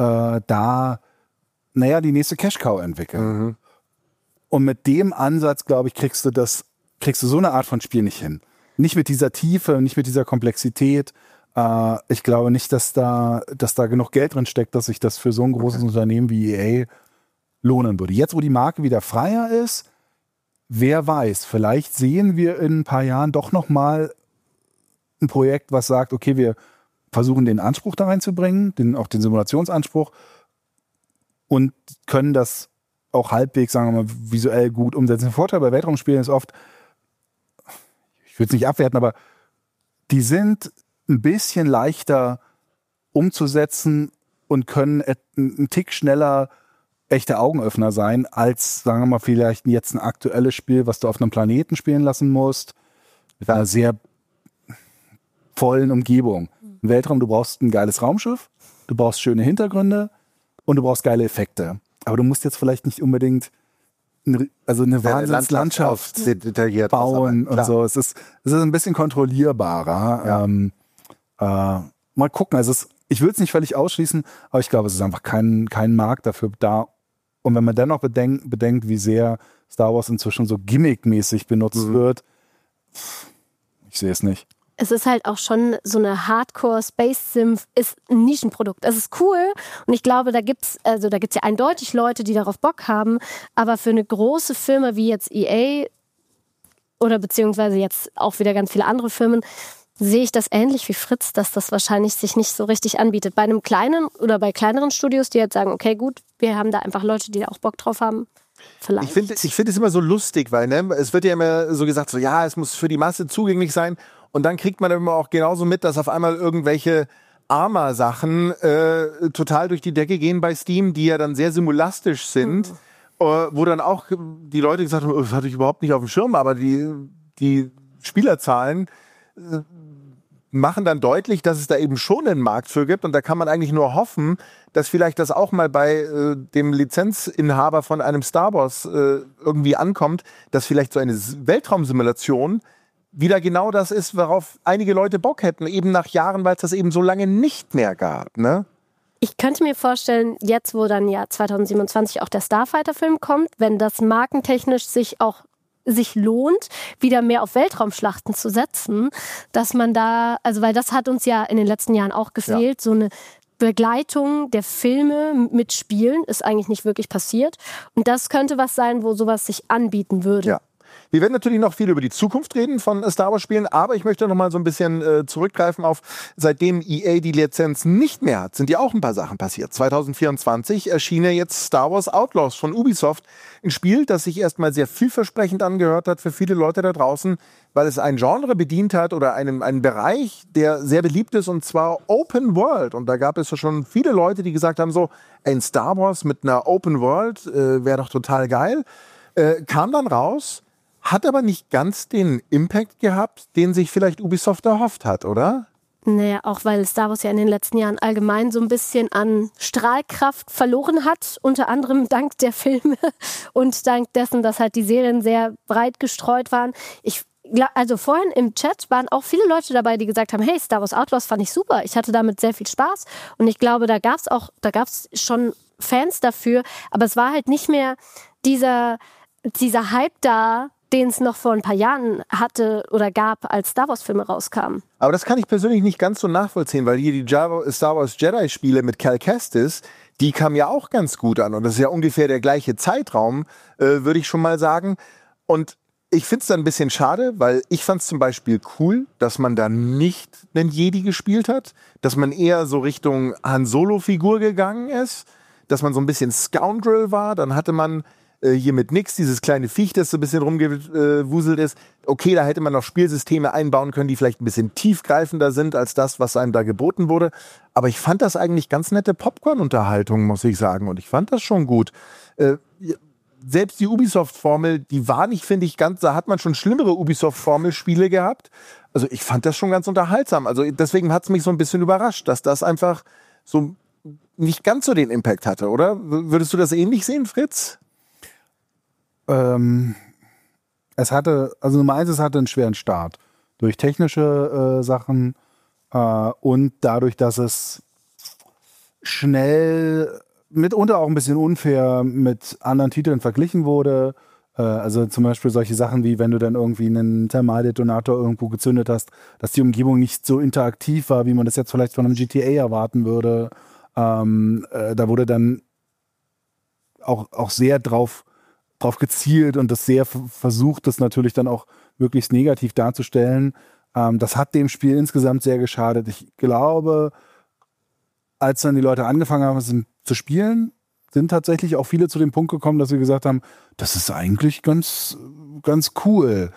die nächste Cash-Cow entwickeln. Mhm. Und mit dem Ansatz, glaube ich, kriegst du so eine Art von Spiel nicht hin. Nicht mit dieser Tiefe, nicht mit dieser Komplexität. Ich glaube nicht, dass da genug Geld drin steckt, dass sich das für so ein großes Unternehmen wie EA lohnen würde. Jetzt, wo die Marke wieder freier ist, wer weiß, vielleicht sehen wir in ein paar Jahren doch noch mal ein Projekt, was sagt, okay, wir versuchen den Anspruch da reinzubringen, auch den Simulationsanspruch und können das auch halbwegs, sagen wir mal, visuell gut umsetzen. Der Vorteil bei Weltraumspielen ist oft, ich würde es nicht abwerten, aber die sind ein bisschen leichter umzusetzen und können einen Tick schneller echte Augenöffner sein, als, sagen wir mal, vielleicht jetzt ein aktuelles Spiel, was du auf einem Planeten spielen lassen musst, mit einer sehr vollen Umgebung. Im Weltraum, du brauchst ein geiles Raumschiff, du brauchst schöne Hintergründe und du brauchst geile Effekte. Aber du musst jetzt vielleicht nicht unbedingt eine Wahnsinnslandschaft detailliert bauen und so. Es ist ein bisschen kontrollierbarer. Ja. Mal gucken. Also ich will es nicht völlig ausschließen, aber ich glaube, es ist einfach kein Markt dafür da. Und wenn man dennoch bedenkt, wie sehr Star Wars inzwischen so gimmickmäßig benutzt wird, ich sehe es nicht. Es ist halt auch schon so eine Hardcore-Space-Sim, ist ein Nischenprodukt. Es ist cool und ich glaube, da gibt's ja eindeutig Leute, die darauf Bock haben, aber für eine große Firma wie jetzt EA oder beziehungsweise jetzt auch wieder ganz viele andere Firmen, sehe ich das ähnlich wie Fritz, dass das wahrscheinlich sich nicht so richtig anbietet. Bei einem kleinen oder bei kleineren Studios, die jetzt sagen, okay, gut, wir haben da einfach Leute, die da auch Bock drauf haben. Vielleicht. Ich finde es immer so lustig, weil es wird ja immer so gesagt, so ja, es muss für die Masse zugänglich sein. Und dann kriegt man immer auch genauso mit, dass auf einmal irgendwelche Arma-Sachen total durch die Decke gehen bei Steam, die ja dann sehr simulastisch sind, wo dann auch die Leute gesagt haben, das hatte ich überhaupt nicht auf dem Schirm, aber die Spielerzahlen machen dann deutlich, dass es da eben schon einen Markt für gibt und da kann man eigentlich nur hoffen, dass vielleicht das auch mal bei dem Lizenzinhaber von einem Star Wars irgendwie ankommt, dass vielleicht so eine Weltraumsimulation wieder genau das ist, worauf einige Leute Bock hätten, eben nach Jahren, weil es das eben so lange nicht mehr gab, ne? Ich könnte mir vorstellen, jetzt wo dann ja 2027 auch der Starfighter-Film kommt, wenn das markentechnisch sich lohnt, wieder mehr auf Weltraumschlachten zu setzen, dass man da, also weil das hat uns ja in den letzten Jahren auch gefehlt, so eine Begleitung der Filme mit Spielen ist eigentlich nicht wirklich passiert. Und das könnte was sein, wo sowas sich anbieten würde. Ja. Wir werden natürlich noch viel über die Zukunft reden von Star Wars Spielen, aber ich möchte noch mal so ein bisschen zurückgreifen auf, seitdem EA die Lizenz nicht mehr hat, sind ja auch ein paar Sachen passiert. 2024 erschien ja jetzt Star Wars Outlaws von Ubisoft, ein Spiel, das sich erstmal sehr vielversprechend angehört hat für viele Leute da draußen, weil es ein Genre bedient hat oder einen Bereich, der sehr beliebt ist, und zwar Open World. Und da gab es ja schon viele Leute, die gesagt haben, so ein Star Wars mit einer Open World wäre doch total geil. Kam dann raus, hat aber nicht ganz den Impact gehabt, den sich vielleicht Ubisoft erhofft hat, oder? Naja, auch weil Star Wars ja in den letzten Jahren allgemein so ein bisschen an Strahlkraft verloren hat, unter anderem dank der Filme und dank dessen, dass halt die Serien sehr breit gestreut waren. Also vorhin im Chat waren auch viele Leute dabei, die gesagt haben, hey, Star Wars Outlaws fand ich super, ich hatte damit sehr viel Spaß und ich glaube, da gab's schon Fans dafür, aber es war halt nicht mehr dieser Hype da, den es noch vor ein paar Jahren hatte oder gab, als Star Wars-Filme rauskamen. Aber das kann ich persönlich nicht ganz so nachvollziehen, weil hier die Star Wars Jedi-Spiele mit Cal Kestis, die kamen ja auch ganz gut an. Und das ist ja ungefähr der gleiche Zeitraum, würde ich schon mal sagen. Und ich finde es dann ein bisschen schade, weil ich fand es zum Beispiel cool, dass man da nicht einen Jedi gespielt hat, dass man eher so Richtung Han Solo-Figur gegangen ist, dass man so ein bisschen Scoundrel war. Dann hatte man hier mit Nix, dieses kleine Viech, das so ein bisschen rumgewuselt ist. Okay, da hätte man noch Spielsysteme einbauen können, die vielleicht ein bisschen tiefgreifender sind als das, was einem da geboten wurde. Aber ich fand das eigentlich ganz nette Popcorn-Unterhaltung, muss ich sagen. Und ich fand das schon gut. Selbst die Ubisoft-Formel, die war nicht, finde ich, ganz, da hat man schon schlimmere Ubisoft-Formel-Spiele gehabt. Also ich fand das schon ganz unterhaltsam. Also deswegen hat es mich so ein bisschen überrascht, dass das einfach so nicht ganz so den Impact hatte, oder? Würdest du das ähnlich sehen, Fritz? Es hatte einen schweren Start. Durch technische Sachen und dadurch, dass es schnell, mitunter auch ein bisschen unfair mit anderen Titeln verglichen wurde. Also zum Beispiel solche Sachen wie, wenn du dann irgendwie einen Thermaldetonator irgendwo gezündet hast, dass die Umgebung nicht so interaktiv war, wie man das jetzt vielleicht von einem GTA erwarten würde. Da wurde dann auch sehr drauf gezielt und das sehr versucht, das natürlich dann auch möglichst negativ darzustellen. Das hat dem Spiel insgesamt sehr geschadet. Ich glaube, als dann die Leute angefangen haben zu spielen, sind tatsächlich auch viele zu dem Punkt gekommen, dass sie gesagt haben, das ist eigentlich ganz, ganz cool.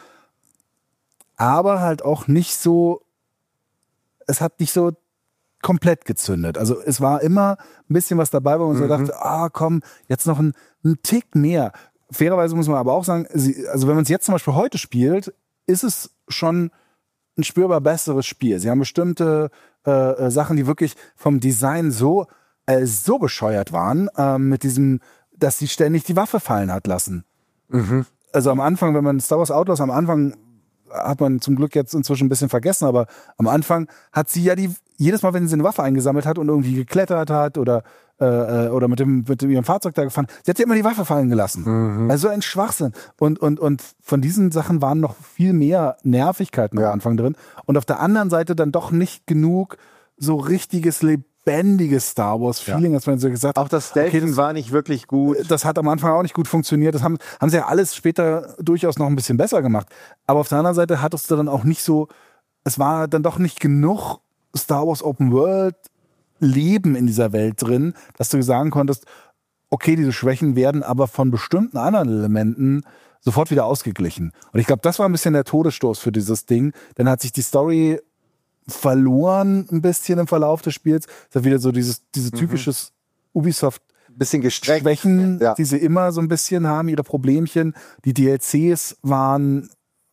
Aber halt auch nicht so, es hat nicht so komplett gezündet. Also es war immer ein bisschen was dabei, wo man so dachte, komm, jetzt noch ein Tick mehr. Fairerweise muss man aber auch sagen, also wenn man es jetzt zum Beispiel heute spielt, ist es schon ein spürbar besseres Spiel. Sie haben bestimmte Sachen, die wirklich vom Design so bescheuert waren, mit diesem, dass sie ständig die Waffe fallen hat lassen. Also am Anfang, wenn man Star Wars Outlaws am Anfang hat man zum Glück jetzt inzwischen ein bisschen vergessen, aber am Anfang hat sie ja jedes Mal, wenn sie eine Waffe eingesammelt hat und irgendwie geklettert hat oder mit ihrem Fahrzeug da gefahren, sie hat ja immer die Waffe fallen gelassen. Also ein Schwachsinn. Und von diesen Sachen waren noch viel mehr Nervigkeiten am Anfang drin. Und auf der anderen Seite dann doch nicht genug so richtiges lebendiges Star Wars-Feeling, dass man so gesagt hat. Auch das Stealthen war nicht wirklich gut. Das hat am Anfang auch nicht gut funktioniert. Das haben sie ja alles später durchaus noch ein bisschen besser gemacht. Aber auf der anderen Seite hattest du dann auch nicht so, es war dann doch nicht genug Star Wars Open World Leben in dieser Welt drin, dass du sagen konntest, okay, diese Schwächen werden aber von bestimmten anderen Elementen sofort wieder ausgeglichen. Und ich glaube, das war ein bisschen der Todesstoß für dieses Ding. Dann hat sich die Story verloren ein bisschen im Verlauf des Spiels. Das ist wieder so diese typisches Ubisoft bisschen gestreckt. Schwächen, die sie immer so ein bisschen haben, ihre Problemchen. Die DLCs waren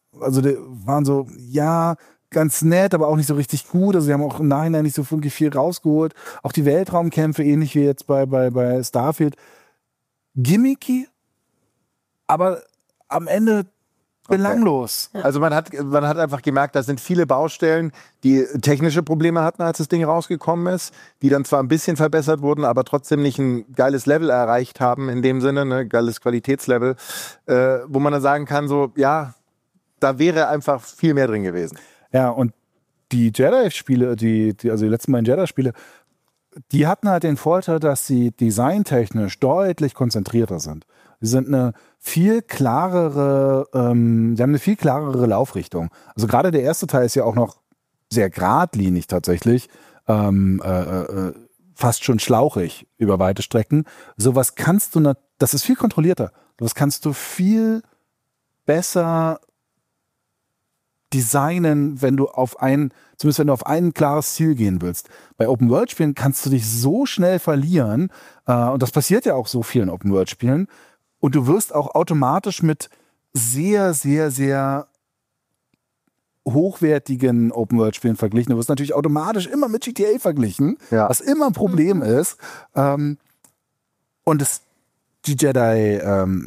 so, ganz nett, aber auch nicht so richtig gut. Also sie haben auch im Nachhinein nicht so wirklich viel rausgeholt. Auch die Weltraumkämpfe, ähnlich wie jetzt bei Starfield. Gimmicky, aber am Ende belanglos. Okay. Also man hat einfach gemerkt, da sind viele Baustellen, die technische Probleme hatten, als das Ding rausgekommen ist, die dann zwar ein bisschen verbessert wurden, aber trotzdem nicht ein geiles Level erreicht haben, in dem Sinne, ein geiles Qualitätslevel, wo man dann sagen kann, so, ja, da wäre einfach viel mehr drin gewesen. Ja, und die Jedi-Spiele, also die letzten beiden Jedi-Spiele, die hatten halt den Vorteil, dass sie designtechnisch deutlich konzentrierter sind. Sie sind eine viel klarere, sie haben eine viel klarere Laufrichtung. Also gerade der erste Teil ist ja auch noch sehr geradlinig tatsächlich, fast schon schlauchig über weite Strecken. Sowas kannst du, das ist viel kontrollierter. Das kannst du viel besser designen, wenn du zumindest wenn du auf ein klares Ziel gehen willst. Bei Open-World-Spielen kannst du dich so schnell verlieren, und das passiert ja auch so vielen Open-World-Spielen, und du wirst auch automatisch mit sehr, sehr, sehr hochwertigen Open-World-Spielen verglichen. Du wirst natürlich automatisch immer mit GTA verglichen, was immer ein Problem ist. Und die Jedi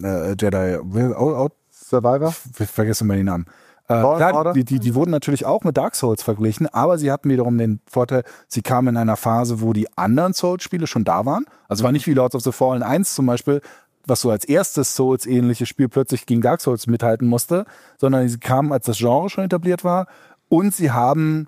Survivor? Ich vergesse mal den Namen. Klar, die wurden natürlich auch mit Dark Souls verglichen, aber sie hatten wiederum den Vorteil, sie kamen in einer Phase, wo die anderen Souls-Spiele schon da waren. Also war nicht wie Lords of the Fallen 1 zum Beispiel, was so als erstes Souls-ähnliches Spiel plötzlich gegen Dark Souls mithalten musste, sondern sie kamen, als das Genre schon etabliert war, und sie haben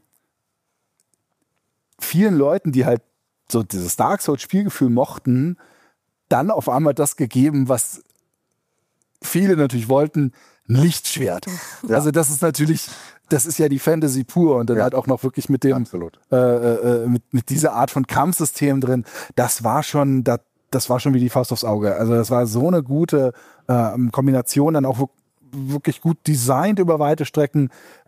vielen Leuten, die halt so dieses Dark Souls-Spielgefühl mochten, dann auf einmal das gegeben, was viele natürlich wollten, ein Lichtschwert. Ja. Also das ist ja die Fantasy pur, und dann halt auch noch wirklich mit dem mit dieser Art von Kampfsystem drin. Das war schon wie die Faust aufs Auge. Also das war so eine gute Kombination, dann auch wirklich gut designt über weite Strecken.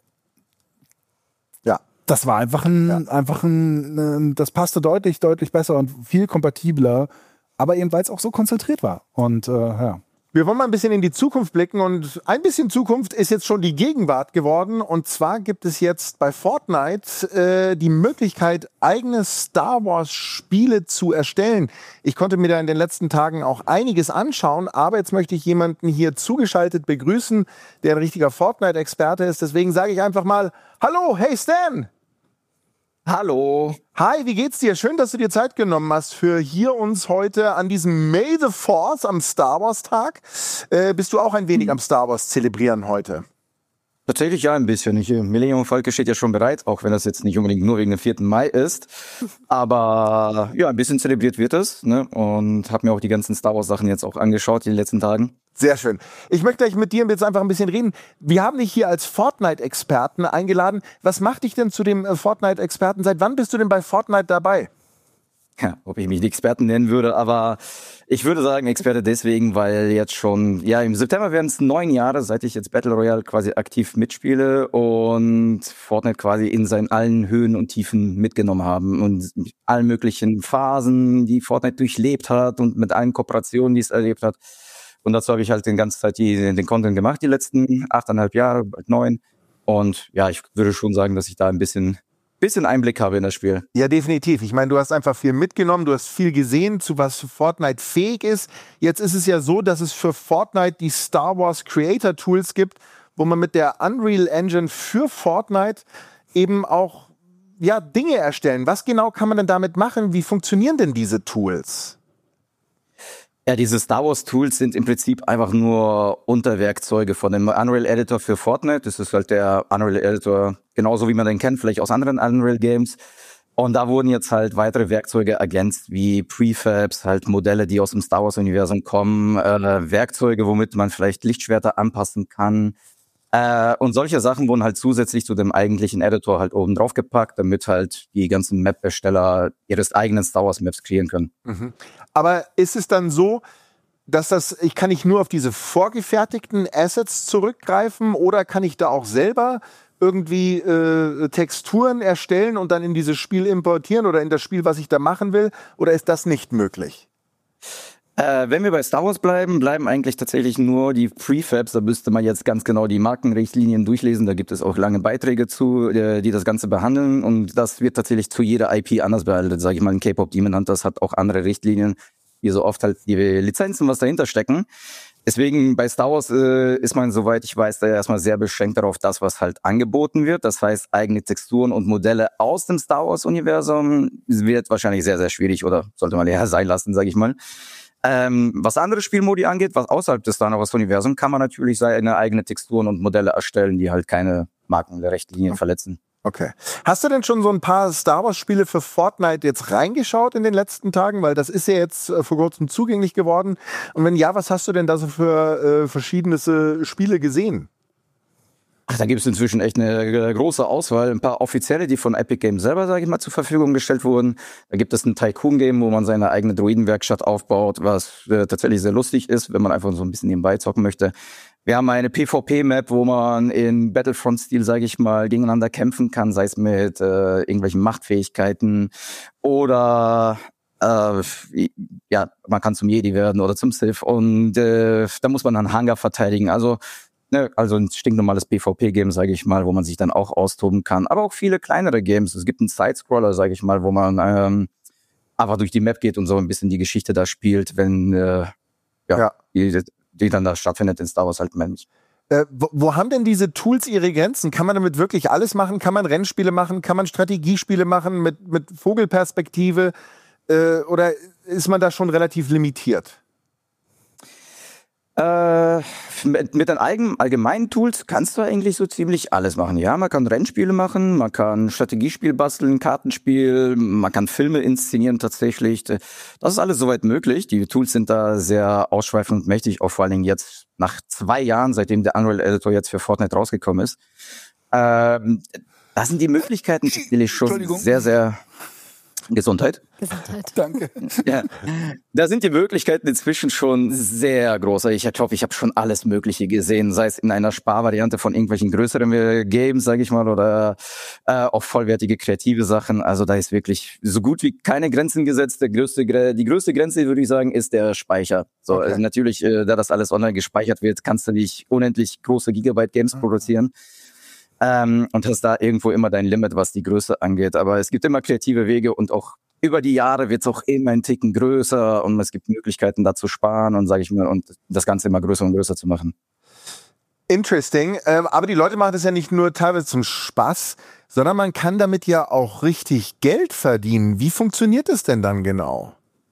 Ja, das war einfach das passte deutlich, deutlich besser und viel kompatibler, aber eben weil es auch so konzentriert war. Und Wir wollen mal ein bisschen in die Zukunft blicken, und ein bisschen Zukunft ist jetzt schon die Gegenwart geworden, und zwar gibt es jetzt bei Fortnite die Möglichkeit, eigene Star Wars Spiele zu erstellen. Ich konnte mir da in den letzten Tagen auch einiges anschauen, aber jetzt möchte ich jemanden hier zugeschaltet begrüßen, der ein richtiger Fortnite-Experte ist. Deswegen sage ich einfach mal, hallo, hey Stan! Hallo. Hi, wie geht's dir? Schön, dass du dir Zeit genommen hast für hier uns heute an diesem May the Force am Star Wars Tag. Bist du auch ein wenig am Star Wars zelebrieren heute? Tatsächlich ja, ein bisschen. Millennium Falcon steht ja schon bereit, auch wenn das jetzt nicht unbedingt nur wegen dem 4. Mai ist. Aber ja, ein bisschen zelebriert wird es, ne? Und habe mir auch die ganzen Star Wars Sachen jetzt auch angeschaut in den letzten Tagen. Sehr schön. Ich möchte gleich mit dir jetzt einfach ein bisschen reden. Wir haben dich hier als Fortnite-Experten eingeladen. Was macht dich denn zu dem Fortnite-Experten? Seit wann bist du denn bei Fortnite dabei? Ja, ob ich mich die Experten nennen würde, aber ich würde sagen Experte deswegen, weil jetzt schon, im September werden es 9 Jahre, seit ich jetzt Battle Royale quasi aktiv mitspiele und Fortnite quasi in seinen allen Höhen und Tiefen mitgenommen haben und allen möglichen Phasen, die Fortnite durchlebt hat und mit allen Kooperationen, die es erlebt hat. Und dazu habe ich halt die ganze Zeit den Content gemacht, die letzten 8,5 Jahre, bald 9. Und ja, ich würde schon sagen, dass ich da ein bisschen Einblick habe in das Spiel. Ja, definitiv. Ich meine, du hast einfach viel mitgenommen, du hast viel gesehen, zu was Fortnite fähig ist. Jetzt ist es ja so, dass es für Fortnite die Star Wars Creator Tools gibt, wo man mit der Unreal Engine für Fortnite eben auch Dinge erstellen. Was genau kann man denn damit machen? Wie funktionieren denn diese Tools? Ja, diese Star Wars Tools sind im Prinzip einfach nur Unterwerkzeuge von dem Unreal Editor für Fortnite. Das ist halt der Unreal Editor, genauso wie man den kennt, vielleicht aus anderen Unreal Games. Und da wurden jetzt halt weitere Werkzeuge ergänzt, wie Prefabs, halt Modelle, die aus dem Star Wars Universum kommen, Werkzeuge, womit man vielleicht Lichtschwerter anpassen kann. Und solche Sachen wurden halt zusätzlich zu dem eigentlichen Editor halt oben drauf gepackt, damit halt die ganzen Map-Ersteller ihres eigenen Star Wars Maps kreieren können. Mhm. Aber ist es dann so, dass kann ich nur auf diese vorgefertigten Assets zurückgreifen oder kann ich da auch selber irgendwie Texturen erstellen und dann in dieses Spiel importieren oder in das Spiel, was ich da machen will? Oder ist das nicht möglich? Wenn wir bei Star Wars bleiben eigentlich tatsächlich nur die Prefabs. Da müsste man jetzt ganz genau die Markenrichtlinien durchlesen. Da gibt es auch lange Beiträge zu, die das Ganze behandeln. Und das wird tatsächlich zu jeder IP anders behandelt. Sag ich mal, ein K-Pop Demon Hunters hat auch andere Richtlinien, wie so oft halt die Lizenzen, was dahinter stecken. Deswegen bei Star Wars ist man, soweit ich weiß, da erstmal sehr beschränkt darauf, das, was halt angeboten wird. Das heißt, eigene Texturen und Modelle aus dem Star Wars Universum wird wahrscheinlich sehr, sehr schwierig oder sollte man eher sein lassen, sage ich mal. Was andere Spielmodi angeht, was außerhalb des Star Wars Universums, kann man natürlich seine eigenen Texturen und Modelle erstellen, die halt keine Marken der Richtlinien verletzen. Okay. Hast du denn schon so ein paar Star Wars Spiele für Fortnite jetzt reingeschaut in den letzten Tagen? Weil das ist ja jetzt vor kurzem zugänglich geworden. Und wenn ja, was hast du denn da so für verschiedene Spiele gesehen? Ach, da gibt es inzwischen echt eine große Auswahl. Ein paar offizielle, die von Epic Games selber, sage ich mal, zur Verfügung gestellt wurden. Da gibt es ein Tycoon-Game, wo man seine eigene Droidenwerkstatt aufbaut, was tatsächlich sehr lustig ist, wenn man einfach so ein bisschen nebenbei zocken möchte. Wir haben eine PvP-Map, wo man in Battlefront-Stil, sage ich mal, gegeneinander kämpfen kann, sei es mit irgendwelchen Machtfähigkeiten oder man kann zum Jedi werden oder zum Sith und da muss man einen Hangar verteidigen. Also ein stinknormales PvP-Game, sage ich mal, wo man sich dann auch austoben kann. Aber auch viele kleinere Games. Es gibt einen Sidescroller, sage ich mal, wo man einfach durch die Map geht und so ein bisschen die Geschichte da spielt, wenn die dann da stattfindet in Star Wars halt Mensch. Wo haben denn diese Tools ihre Grenzen? Kann man damit wirklich alles machen? Kann man Rennspiele machen? Kann man Strategiespiele machen mit Vogelperspektive? Oder ist man da schon relativ limitiert? Mit den allgemeinen Tools kannst du eigentlich so ziemlich alles machen. Ja, man kann Rennspiele machen, man kann Strategiespiel basteln, Kartenspiel, man kann Filme inszenieren tatsächlich. Das ist alles soweit möglich. Die Tools sind da sehr ausschweifend und mächtig, auch vor allen Dingen jetzt nach 2 Jahren, seitdem der Unreal Editor jetzt für Fortnite rausgekommen ist. Da sind die Möglichkeiten natürlich schon sehr, sehr... Gesundheit. Danke. Ja, da sind die Möglichkeiten inzwischen schon sehr groß. Ich glaube, ich habe schon alles Mögliche gesehen, sei es in einer Sparvariante von irgendwelchen größeren Games, sage ich mal, oder auch vollwertige kreative Sachen. Also da ist wirklich so gut wie keine Grenzen gesetzt. Die größte Grenze, würde ich sagen, ist der Speicher. So, okay. Also natürlich, da das alles online gespeichert wird, kannst du nicht unendlich große Gigabyte-Games produzieren. Und hast da irgendwo immer dein Limit, was die Größe angeht. Aber es gibt immer kreative Wege und auch über die Jahre wird es auch immer ein Ticken größer und es gibt Möglichkeiten, da zu sparen und, sage ich mal, und das Ganze immer größer und größer zu machen. Interesting. Aber die Leute machen das ja nicht nur teilweise zum Spaß, sondern man kann damit ja auch richtig Geld verdienen. Wie funktioniert das denn dann genau?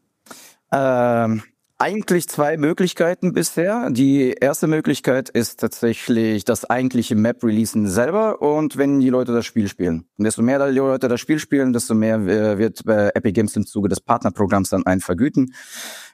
Eigentlich 2 Möglichkeiten bisher. Die erste Möglichkeit ist tatsächlich das eigentliche Map-Releasen selber und wenn die Leute das Spiel spielen. Und desto mehr die Leute das Spiel spielen, desto mehr wird Epic Games im Zuge des Partnerprogramms dann einen vergüten.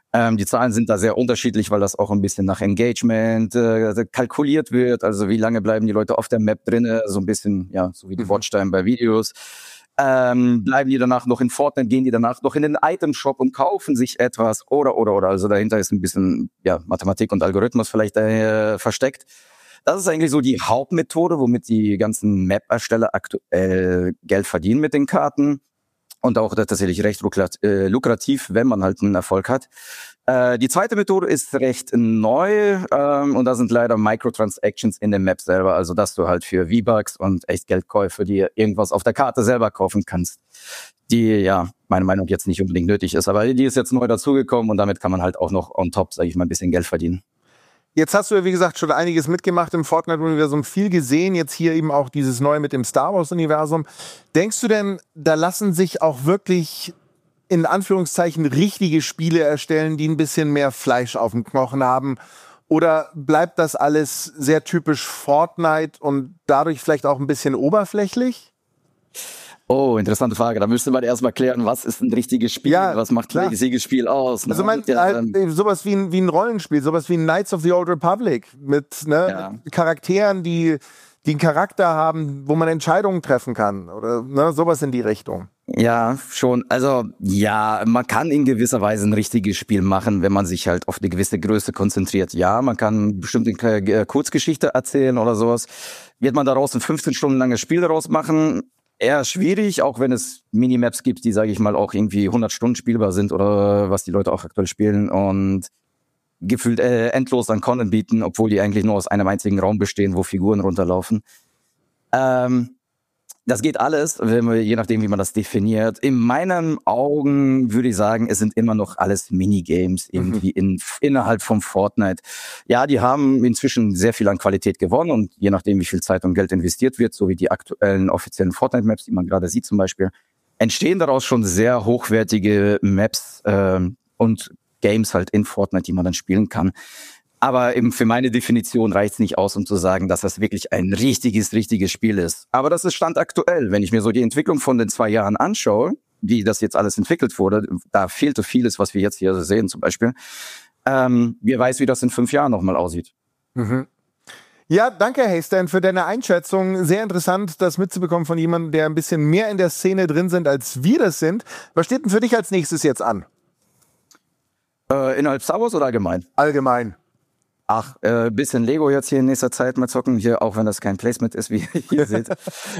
Die Zahlen sind da sehr unterschiedlich, weil das auch ein bisschen nach Engagement kalkuliert wird. Also wie lange bleiben die Leute auf der Map drinne? So ein bisschen, ja, so wie die Watchtime bei Videos. Bleiben die danach noch in Fortnite, gehen die danach noch in den Item-Shop und kaufen sich etwas oder. Also dahinter ist ein bisschen Mathematik und Algorithmus vielleicht versteckt. Das ist eigentlich so die Hauptmethode, womit die ganzen Map-Ersteller aktuell Geld verdienen mit den Karten. Und auch tatsächlich recht lukrativ, wenn man halt einen Erfolg hat. Die zweite Methode ist recht neu und da sind leider Microtransactions in den Maps selber. Also dass du halt für V-Bucks und Echtgeldkäufe dir irgendwas auf der Karte selber kaufen kannst. Die, meiner Meinung nach jetzt nicht unbedingt nötig ist. Aber die ist jetzt neu dazugekommen und damit kann man halt auch noch on top, sage ich mal, ein bisschen Geld verdienen. Jetzt hast du ja, wie gesagt, schon einiges mitgemacht im Fortnite-Universum, viel gesehen, jetzt hier eben auch dieses Neue mit dem Star Wars-Universum. Denkst du denn, da lassen sich auch wirklich in Anführungszeichen richtige Spiele erstellen, die ein bisschen mehr Fleisch auf dem Knochen haben? Oder bleibt das alles sehr typisch Fortnite und dadurch vielleicht auch ein bisschen oberflächlich? Oh, interessante Frage. Da müsste man erstmal klären, was ist ein richtiges Spiel? Ja, was macht ein richtiges Spiel aus? Also sowas wie ein Rollenspiel, sowas wie Knights of the Old Republic mit mit Charakteren, die einen Charakter haben, wo man Entscheidungen treffen kann oder sowas in die Richtung. Ja, schon. Also man kann in gewisser Weise ein richtiges Spiel machen, wenn man sich halt auf eine gewisse Größe konzentriert. Ja, man kann bestimmt eine Kurzgeschichte erzählen oder sowas. Wird man daraus ein 15 Stunden langes Spiel daraus machen? Eher schwierig, auch wenn es Minimaps gibt, die, sage ich mal, auch irgendwie 100 Stunden spielbar sind oder was die Leute auch aktuell spielen und gefühlt endlos an Content bieten, obwohl die eigentlich nur aus einem einzigen Raum bestehen, wo Figuren runterlaufen. Das geht alles, je nachdem, wie man das definiert. In meinen Augen würde ich sagen, es sind immer noch alles Minigames irgendwie innerhalb von Fortnite. Ja, die haben inzwischen sehr viel an Qualität gewonnen und je nachdem, wie viel Zeit und Geld investiert wird, so wie die aktuellen offiziellen Fortnite-Maps, die man gerade sieht zum Beispiel, entstehen daraus schon sehr hochwertige Maps und Games halt in Fortnite, die man dann spielen kann. Aber eben für meine Definition reicht es nicht aus, um zu sagen, dass das wirklich ein richtiges Spiel ist. Aber das ist Stand aktuell. Wenn ich mir so die Entwicklung von den 2 Jahren anschaue, wie das jetzt alles entwickelt wurde, da fehlte vieles, was wir jetzt hier sehen zum Beispiel. Wer weiß, wie das in 5 Jahren nochmal aussieht. Mhm. Ja, danke, Haystan, für deine Einschätzung. Sehr interessant, das mitzubekommen von jemandem, der ein bisschen mehr in der Szene drin sind, als wir das sind. Was steht denn für dich als nächstes jetzt an? Innerhalb Star Wars oder allgemein? Allgemein. Bisschen Lego jetzt hier in nächster Zeit mal zocken, hier, auch wenn das kein Placement ist, wie ihr hier seht.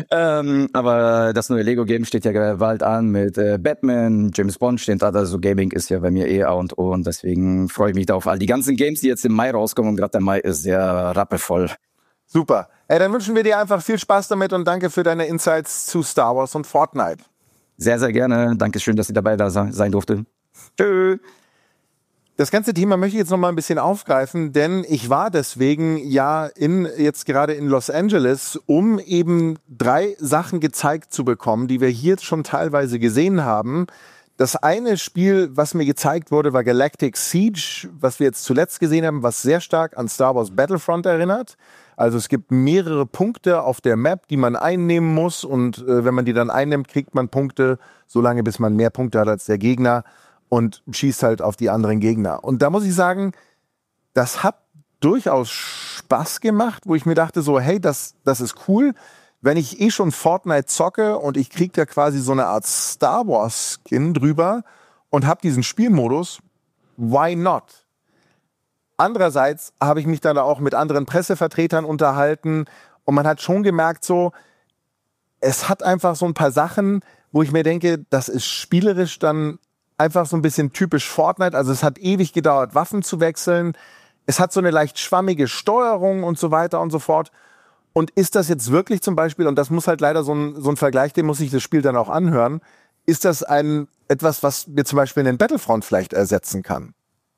Aber das neue Lego-Game steht ja bald an mit Batman, James Bond steht da, also Gaming ist ja bei mir A und O und deswegen freue ich mich da auf all die ganzen Games, die jetzt im Mai rauskommen und gerade der Mai ist sehr rappelvoll. Super. Dann wünschen wir dir einfach viel Spaß damit und danke für deine Insights zu Star Wars und Fortnite. Sehr, sehr gerne. Dankeschön, dass ich dabei sein durfte. Tschö. Das ganze Thema möchte ich jetzt noch mal ein bisschen aufgreifen, denn ich war deswegen jetzt gerade in Los Angeles, um eben 3 Sachen gezeigt zu bekommen, die wir hier schon teilweise gesehen haben. Das eine Spiel, was mir gezeigt wurde, war Galactic Siege, was wir jetzt zuletzt gesehen haben, was sehr stark an Star Wars Battlefront erinnert. Also es gibt mehrere Punkte auf der Map, die man einnehmen muss und wenn man die dann einnimmt, kriegt man Punkte, solange bis man mehr Punkte hat als der Gegner. Und schießt halt auf die anderen Gegner. Und da muss ich sagen, das hat durchaus Spaß gemacht, wo ich mir dachte so, hey, das ist cool. Wenn ich schon Fortnite zocke und ich kriege da quasi so eine Art Star Wars Skin drüber und habe diesen Spielmodus, why not? Andererseits habe ich mich dann auch mit anderen Pressevertretern unterhalten und man hat schon gemerkt so, es hat einfach so ein paar Sachen, wo ich mir denke, das ist spielerisch dann einfach so ein bisschen typisch Fortnite. Also es hat ewig gedauert, Waffen zu wechseln. Es hat so eine leicht schwammige Steuerung und so weiter und so fort. Und ist das jetzt wirklich zum Beispiel, und das muss halt leider so ein Vergleich, den muss ich das Spiel dann auch anhören, ist das etwas, was mir zum Beispiel einen Battlefront vielleicht ersetzen kann?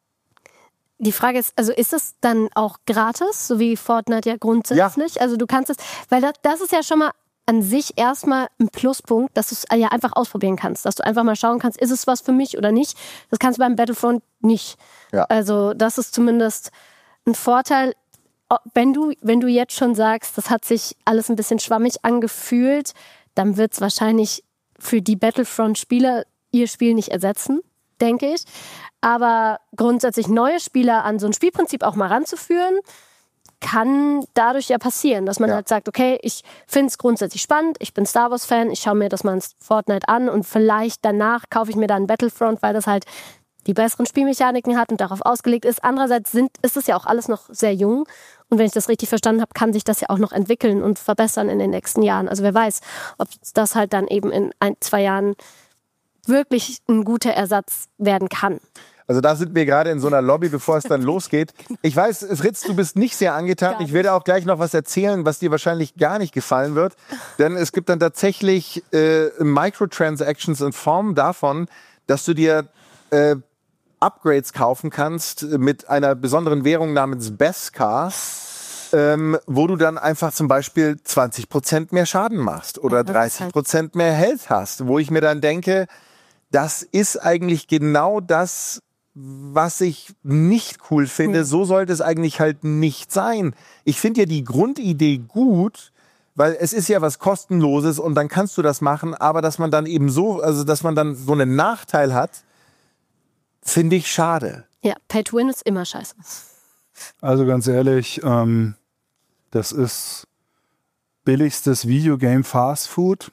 Die Frage ist, also ist es dann auch gratis, so wie Fortnite ja grundsätzlich? Ja. Also du kannst es, weil das ist ja schon mal an sich erstmal ein Pluspunkt, dass du es ja einfach ausprobieren kannst, dass du einfach mal schauen kannst, ist es was für mich oder nicht. Das kannst du beim Battlefront nicht. Ja. Also das ist zumindest ein Vorteil. Wenn du jetzt schon sagst, das hat sich alles ein bisschen schwammig angefühlt, dann wird es wahrscheinlich für die Battlefront-Spieler ihr Spiel nicht ersetzen. denke ich. Aber grundsätzlich neue Spieler an so ein Spielprinzip auch mal ranzuführen, kann dadurch ja passieren, dass man halt sagt, okay, ich finde es grundsätzlich spannend, ich bin Star Wars-Fan, ich schaue mir das mal in Fortnite an und vielleicht danach kaufe ich mir dann Battlefront, weil das halt die besseren Spielmechaniken hat und darauf ausgelegt ist. Andererseits ist es ja auch alles noch sehr jung und wenn ich das richtig verstanden habe, kann sich das ja auch noch entwickeln und verbessern in den nächsten Jahren. Also wer weiß, ob das halt dann eben in 1-2 Jahren wirklich ein guter Ersatz werden kann. Also da sind wir gerade in so einer Lobby, bevor es dann losgeht. Ich weiß, Ritz, du bist nicht sehr angetan. Ich werde auch gleich noch was erzählen, was dir wahrscheinlich gar nicht gefallen wird. Denn es gibt dann tatsächlich Microtransactions in Form davon, dass du dir Upgrades kaufen kannst mit einer besonderen Währung namens Beskar, wo du dann einfach zum Beispiel 20% mehr Schaden machst oder 30% mehr Health hast. Wo ich mir dann denke, das ist eigentlich genau das, was ich nicht cool finde. So sollte es eigentlich halt nicht sein. Ich finde ja die Grundidee gut, weil es ist ja was Kostenloses und dann kannst du das machen, aber dass man dann eben so, also dass man dann so einen Nachteil hat, finde ich schade. Ja, Pay to Win ist immer scheiße. Also ganz ehrlich, das ist billigstes Videogame Fast Food.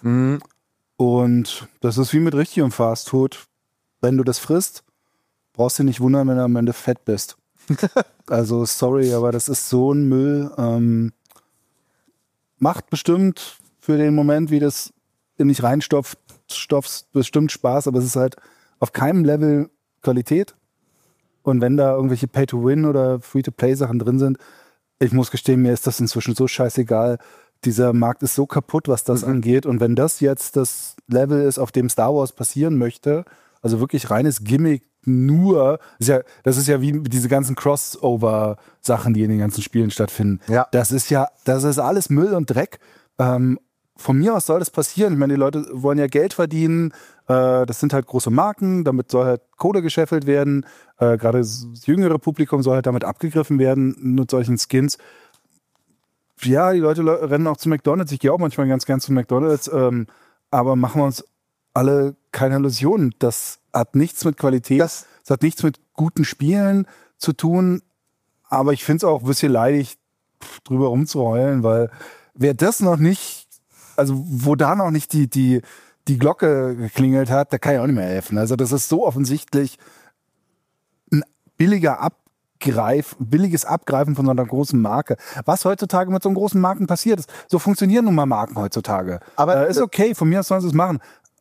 Und das ist wie mit richtigem Fast Food. Wenn du das frisst, brauchst du dich nicht wundern, wenn du am Ende fett bist. Also sorry, aber das ist so ein Müll. Macht bestimmt für den Moment, wie das in dich reinstopfst, bestimmt Spaß, aber es ist halt auf keinem Level Qualität. Und wenn da irgendwelche Pay-to-Win oder Free-to-Play-Sachen drin sind, ich muss gestehen, mir ist das inzwischen so scheißegal. Dieser Markt ist so kaputt, was das angeht. Und wenn das jetzt das Level ist, auf dem Star Wars passieren möchte, also wirklich reines Gimmick nur, das ist ja wie diese ganzen Crossover-Sachen, die in den ganzen Spielen stattfinden. Ja. Das ist alles Müll und Dreck. Von mir aus soll das passieren. Ich meine, die Leute wollen ja Geld verdienen. Das sind halt große Marken. Damit soll halt Kohle gescheffelt werden. Gerade das jüngere Publikum soll halt damit abgegriffen werden mit solchen Skins. Ja, die Leute rennen auch zu McDonald's. Ich gehe auch manchmal ganz gern zu McDonald's. Aber machen wir uns alle keine Illusionen. Das hat nichts mit Qualität, das hat nichts mit guten Spielen zu tun. Aber ich finde es auch ein bisschen leidig, drüber rumzuheulen, weil wer das noch nicht, also wo da noch nicht die Glocke geklingelt hat, der kann ja auch nicht mehr helfen. Also das ist so offensichtlich ein billiges Abgreifen von so einer großen Marke. Was heutzutage mit so einem großen Marken passiert ist. So funktionieren nun mal Marken heutzutage. Aber ist okay, von mir aus sollen sie es machen.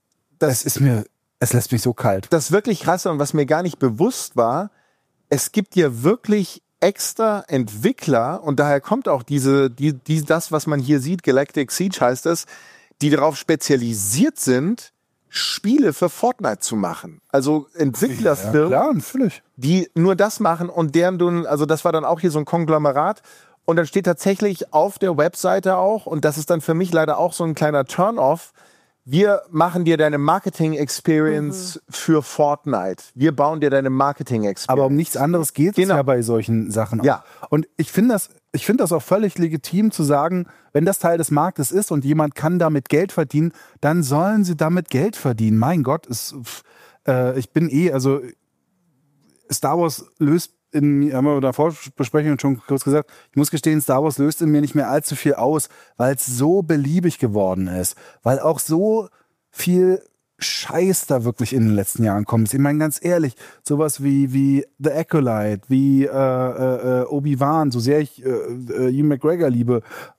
Es lässt mich so kalt. Das wirklich Krasse und was mir gar nicht bewusst war, es gibt ja wirklich extra Entwickler und daher kommt auch das, was man hier sieht, Galactic Siege heißt es, die darauf spezialisiert sind, Spiele für Fortnite zu machen. Also Entwicklerfirmen, ja, klar, natürlich, die nur das machen und also das war dann auch hier so ein Konglomerat und dann steht tatsächlich auf der Webseite auch, und das ist dann für mich leider auch so ein kleiner Turn-off, wir machen dir deine Marketing-Experience für Fortnite. Wir bauen dir deine Marketing-Experience. Aber um nichts anderes geht es ja bei solchen Sachen auch. Ja. Und ich finde das auch völlig legitim zu sagen, wenn das Teil des Marktes ist und jemand kann damit Geld verdienen, dann sollen sie damit Geld verdienen. Mein Gott, ich bin also Star Wars löst haben wir in der Vorbesprechung schon kurz gesagt, ich muss gestehen, Star Wars löst in mir nicht mehr allzu viel aus, weil es so beliebig geworden ist. Weil auch so viel Scheiß da wirklich in den letzten Jahren kommt. Ich meine, ganz ehrlich, sowas wie The Acolyte, wie Obi-Wan, so sehr ich Ewan McGregor liebe,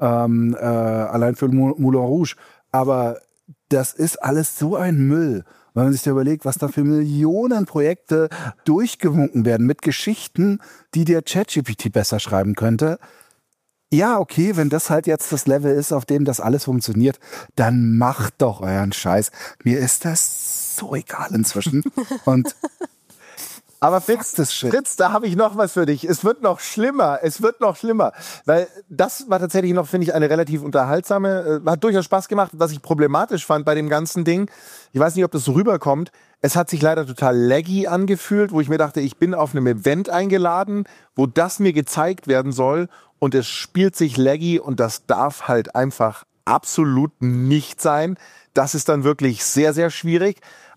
allein für Moulin Rouge. Aber das ist alles so ein Müll. Wenn man sich da überlegt, was da für Millionen Projekte durchgewunken werden mit Geschichten, die der ChatGPT besser schreiben könnte. Ja, okay, wenn das halt jetzt das Level ist, auf dem das alles funktioniert, dann macht doch euren Scheiß. Mir ist das so egal inzwischen. Und aber Fritz, da habe ich noch was für dich. Es wird noch schlimmer. Weil das war tatsächlich noch, finde ich, eine relativ unterhaltsame, hat durchaus Spaß gemacht. Was ich problematisch fand bei dem ganzen Ding, ich weiß nicht, ob das so rüberkommt, es hat sich leider total laggy angefühlt, wo ich mir dachte, ich bin auf einem Event eingeladen, wo das mir gezeigt werden soll und es spielt sich laggy und das darf halt einfach absolut nicht sein. Das ist dann wirklich sehr, sehr schwierig.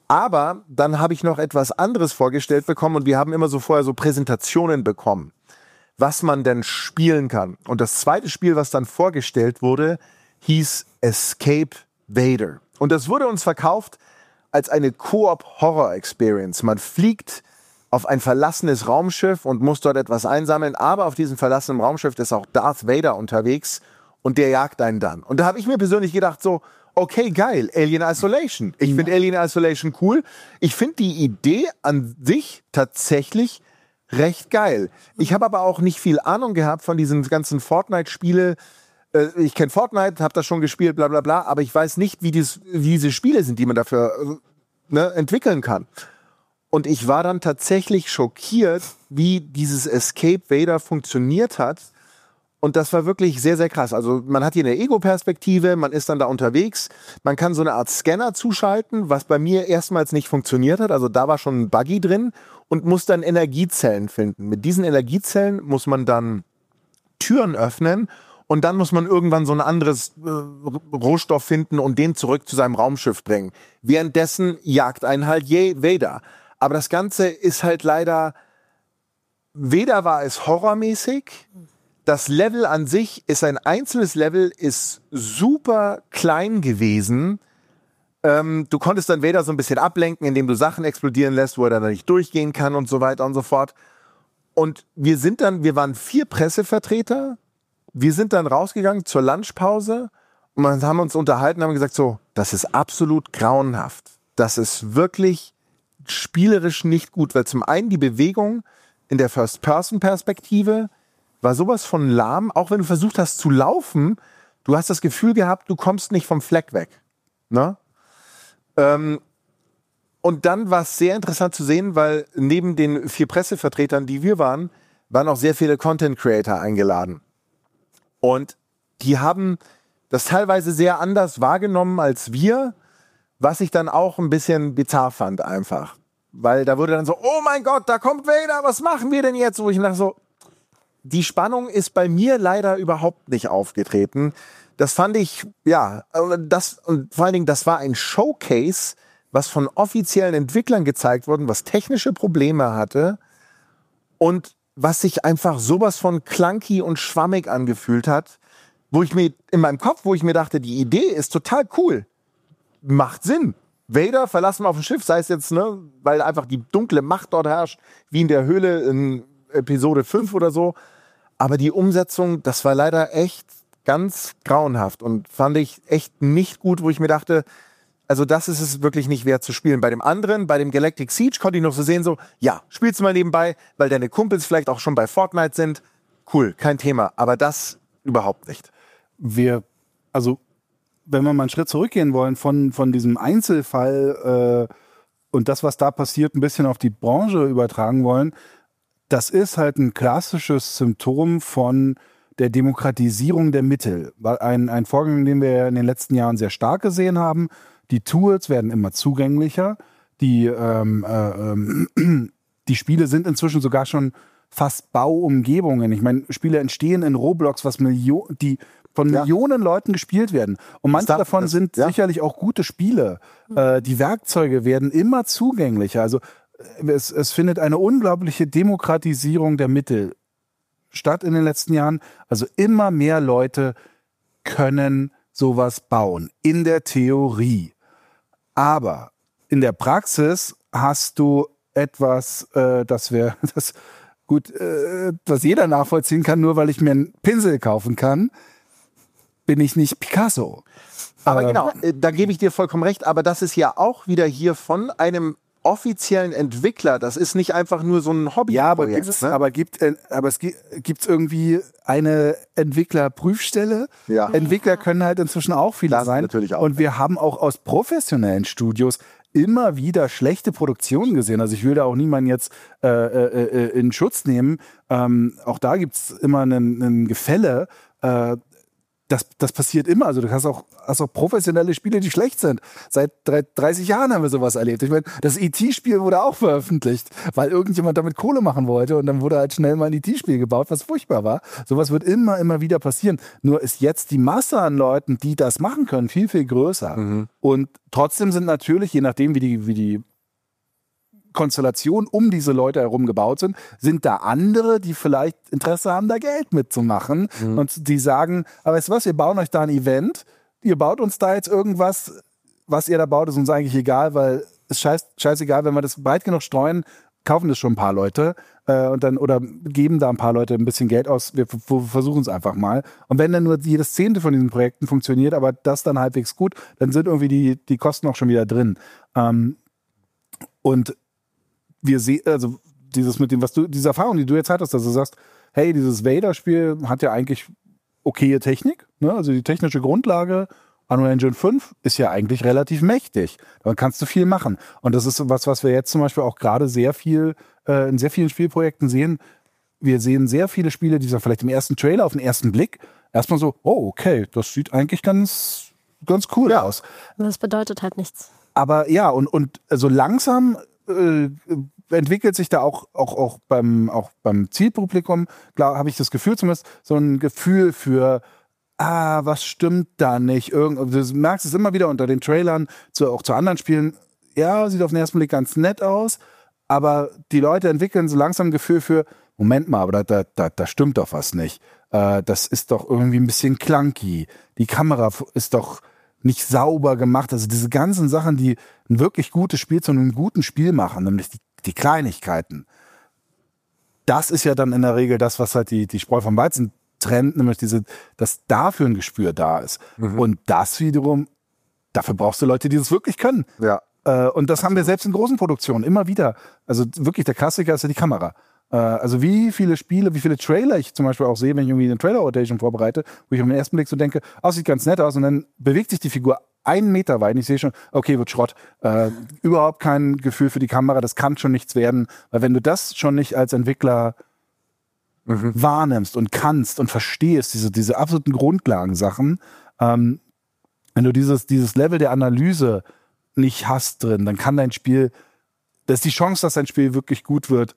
Aber dann habe ich noch etwas anderes vorgestellt bekommen und wir haben immer so vorher so Präsentationen bekommen, was man denn spielen kann. Und das zweite Spiel, was dann vorgestellt wurde, hieß Escape Vader. Und das wurde uns verkauft als eine Koop-Horror-Experience. Man fliegt auf ein verlassenes Raumschiff und muss dort etwas einsammeln, aber auf diesem verlassenen Raumschiff ist auch Darth Vader unterwegs und der jagt einen dann. Und da habe ich mir persönlich gedacht so, okay, geil, Alien Isolation. Ich finde Alien Isolation cool. Ich finde die Idee an sich tatsächlich recht geil. Ich habe aber auch nicht viel Ahnung gehabt von diesen ganzen Fortnite-Spiele. Ich kenne Fortnite, habe das schon gespielt, bla bla bla, aber ich weiß nicht, wie diese Spiele sind, die man dafür entwickeln kann. Und ich war dann tatsächlich schockiert, wie dieses Escape Vader funktioniert hat. Und das war wirklich sehr, sehr krass. Also man hat hier eine Ego-Perspektive, man ist dann da unterwegs, man kann so eine Art Scanner zuschalten, was bei mir erstmals nicht funktioniert hat. Also da war schon ein Buggy drin und muss dann Energiezellen finden. Mit diesen Energiezellen muss man dann Türen öffnen und dann muss man irgendwann so ein anderes Rohstoff finden und den zurück zu seinem Raumschiff bringen. Währenddessen jagt einen halt Vader. Aber das Ganze ist halt leider, weder war es horrormäßig. Das Level an sich ist ein einzelnes Level, ist super klein gewesen. Du konntest dann Vader so ein bisschen ablenken, indem du Sachen explodieren lässt, wo er dann nicht durchgehen kann und so weiter und so fort. Und wir waren 4 Pressevertreter. Wir sind dann rausgegangen zur Lunchpause und haben uns unterhalten, haben gesagt so, das ist absolut grauenhaft. Das ist wirklich spielerisch nicht gut, weil zum einen die Bewegung in der First-Person-Perspektive war sowas von lahm, auch wenn du versucht hast zu laufen, du hast das Gefühl gehabt, du kommst nicht vom Fleck weg. Ne? Und dann war es sehr interessant zu sehen, weil neben den 4 Pressevertretern, die wir waren auch sehr viele Content-Creator eingeladen. Und die haben das teilweise sehr anders wahrgenommen als wir, was ich dann auch ein bisschen bizarr fand einfach. Weil da wurde dann so, oh mein Gott, da kommt Vader, was machen wir denn jetzt? Wo ich dachte so, die Spannung ist bei mir leider überhaupt nicht aufgetreten. Das fand ich, ja, und vor allen Dingen, das war ein Showcase, was von offiziellen Entwicklern gezeigt wurde, was technische Probleme hatte und was sich einfach sowas von clunky und schwammig angefühlt hat, wo ich mir in meinem Kopf, wo ich mir dachte, die Idee ist total cool, macht Sinn. Vader verlassen auf dem Schiff, sei es jetzt, weil einfach die dunkle Macht dort herrscht, wie in der Höhle in Episode 5 oder so. Aber die Umsetzung, das war leider echt ganz grauenhaft und fand ich echt nicht gut, wo ich mir dachte, also das ist es wirklich nicht wert zu spielen. Bei dem anderen, bei dem Galactic Siege, konnte ich noch so sehen, so, ja, spielst du mal nebenbei, weil deine Kumpels vielleicht auch schon bei Fortnite sind. Cool, kein Thema. Aber das überhaupt nicht. Wenn wir mal einen Schritt zurückgehen wollen von diesem Einzelfall und das, was da passiert, ein bisschen auf die Branche übertragen wollen, das ist halt ein klassisches Symptom von der Demokratisierung der Mittel. Ein Vorgang, den wir in den letzten Jahren sehr stark gesehen haben. Die Tools werden immer zugänglicher. Die Spiele sind inzwischen sogar schon fast Bauumgebungen. Ich meine, Spiele entstehen in Roblox, die von Millionen Leuten gespielt werden. Und manche davon sind sicherlich auch gute Spiele. Die Werkzeuge werden immer zugänglicher. Also es findet eine unglaubliche Demokratisierung der Mittel statt in den letzten Jahren. Also immer mehr Leute können sowas bauen. In der Theorie. Aber in der Praxis hast du etwas, was jeder nachvollziehen kann, nur weil ich mir einen Pinsel kaufen kann, bin ich nicht Picasso. Aber genau, da gebe ich dir vollkommen recht, aber das ist ja auch wieder hier von einem offiziellen Entwickler, das ist nicht einfach nur so ein Hobby. Ja, aber gibt es irgendwie eine Entwicklerprüfstelle? Ja. Entwickler können halt inzwischen auch viele sein. Natürlich auch. Und wir haben auch aus professionellen Studios immer wieder schlechte Produktionen gesehen. Also ich will da auch niemanden jetzt in Schutz nehmen. Auch da gibt es immer ein Gefälle. das passiert immer. Also du hast auch professionelle Spiele, die schlecht sind. Seit 30 Jahren haben wir sowas erlebt. Ich meine, das E.T.-Spiel wurde auch veröffentlicht, weil irgendjemand damit Kohle machen wollte und dann wurde halt schnell mal ein E.T.-Spiel gebaut, was furchtbar war. Sowas wird immer wieder passieren. Nur ist jetzt die Masse an Leuten, die das machen können, viel, viel größer. Und trotzdem sind natürlich, je nachdem wie die Konstellationen um diese Leute herum gebaut sind da andere, die vielleicht Interesse haben, da Geld mitzumachen und die sagen, aber weißt du was, wir bauen euch da ein Event, ihr baut uns da jetzt irgendwas, was ihr da baut, ist uns eigentlich egal, weil es scheißegal, wenn wir das breit genug streuen, kaufen das schon ein paar Leute und dann oder geben da ein paar Leute ein bisschen Geld aus, wir versuchen es einfach mal. Und wenn dann nur jedes 10. von diesen Projekten funktioniert, aber das dann halbwegs gut, dann sind irgendwie die Kosten auch schon wieder drin. Und wir sehen, also dieses mit dem, diese Erfahrung, die du jetzt hattest, dass du sagst, hey, dieses Vader-Spiel hat ja eigentlich okaye Technik, ne? Also die technische Grundlage, Unreal Engine 5 ist ja eigentlich relativ mächtig. Da kannst du viel machen. Und das ist was wir jetzt zum Beispiel auch gerade sehr viel in sehr vielen Spielprojekten sehen. Wir sehen sehr viele Spiele, die so vielleicht im ersten Trailer auf den ersten Blick erstmal so, oh, okay, das sieht eigentlich ganz cool aus. Das bedeutet halt nichts. Aber ja, und so langsam entwickelt sich da auch beim Zielpublikum, klar, habe ich das Gefühl zumindest, so ein Gefühl für, was stimmt da nicht? Du merkst es immer wieder unter den Trailern, auch zu anderen Spielen, ja, sieht auf den ersten Blick ganz nett aus, aber die Leute entwickeln so langsam ein Gefühl für, Moment mal, aber da stimmt doch was nicht. Das ist doch irgendwie ein bisschen clunky. Die Kamera ist doch nicht sauber gemacht. Also diese ganzen Sachen, die ein wirklich gutes Spiel zu einem guten Spiel machen, nämlich die Kleinigkeiten. Das ist ja dann in der Regel das, was halt die Spreu vom Weizen trennt, nämlich dass dafür ein Gespür da ist. Und das wiederum, dafür brauchst du Leute, die das wirklich können. Ja. Und das haben wir selbst in großen Produktionen immer wieder. Also wirklich, der Klassiker ist ja die Kamera. Also wie viele Spiele, wie viele Trailer ich zum Beispiel auch sehe, wenn ich irgendwie eine Trailer-Audition vorbereite, wo ich auf den ersten Blick so denke, sieht ganz nett aus und dann bewegt sich die Figur 1 Meter weit und ich sehe schon, okay, wird Schrott. Überhaupt kein Gefühl für die Kamera, das kann schon nichts werden, weil wenn du das schon nicht als Entwickler wahrnimmst und kannst und verstehst, diese absoluten Grundlagensachen, wenn du dieses Level der Analyse nicht hast drin, dann kann dein Spiel, das ist die Chance, dass dein Spiel wirklich gut wird,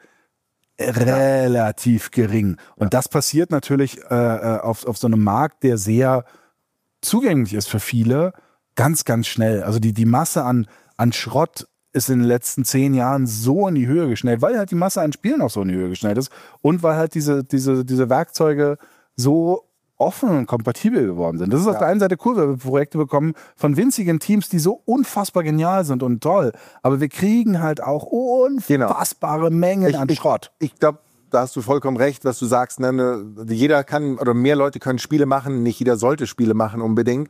relativ gering. Und das passiert natürlich auf so einem Markt, der sehr zugänglich ist für viele, ganz, ganz schnell. Also die Masse an Schrott ist in den letzten 10 Jahren so in die Höhe geschnellt, weil halt die Masse an Spielen auch so in die Höhe geschnellt ist und weil halt diese Werkzeuge so offen und kompatibel geworden sind. Das ist auf der einen Seite cool, weil wir Projekte bekommen von winzigen Teams, die so unfassbar genial sind und toll. Aber wir kriegen halt auch unfassbare Mengen an Schrott. Ich glaube, da hast du vollkommen recht, was du sagst. Ne? Jeder kann, oder mehr Leute können Spiele machen, nicht jeder sollte Spiele machen unbedingt.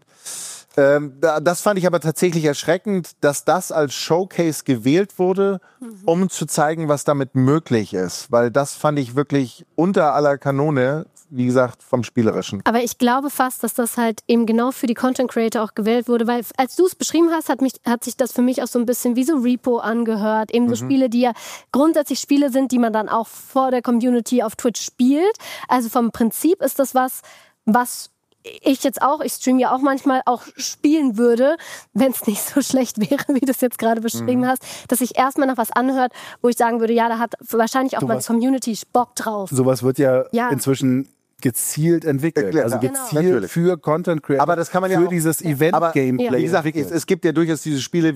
Das fand ich aber tatsächlich erschreckend, dass das als Showcase gewählt wurde, um zu zeigen, was damit möglich ist. Weil das fand ich wirklich unter aller Kanone, wie gesagt, vom Spielerischen. Aber ich glaube fast, dass das halt eben genau für die Content Creator auch gewählt wurde, weil als du es beschrieben hast, hat sich das für mich auch so ein bisschen wie so Repo angehört. Eben so Spiele, die ja grundsätzlich Spiele sind, die man dann auch vor der Community auf Twitch spielt. Also vom Prinzip ist das was ich jetzt auch, ich streame ja auch manchmal, auch spielen würde, wenn es nicht so schlecht wäre, wie du es jetzt gerade beschrieben hast, dass sich erstmal noch was anhört, wo ich sagen würde, ja, da hat wahrscheinlich auch meine Community Bock drauf. Sowas wird ja inzwischen gezielt entwickelt, also gezielt für Content Creator, aber das kann man für dieses Event-Gameplay. Wie gesagt, es gibt ja durchaus diese Spiele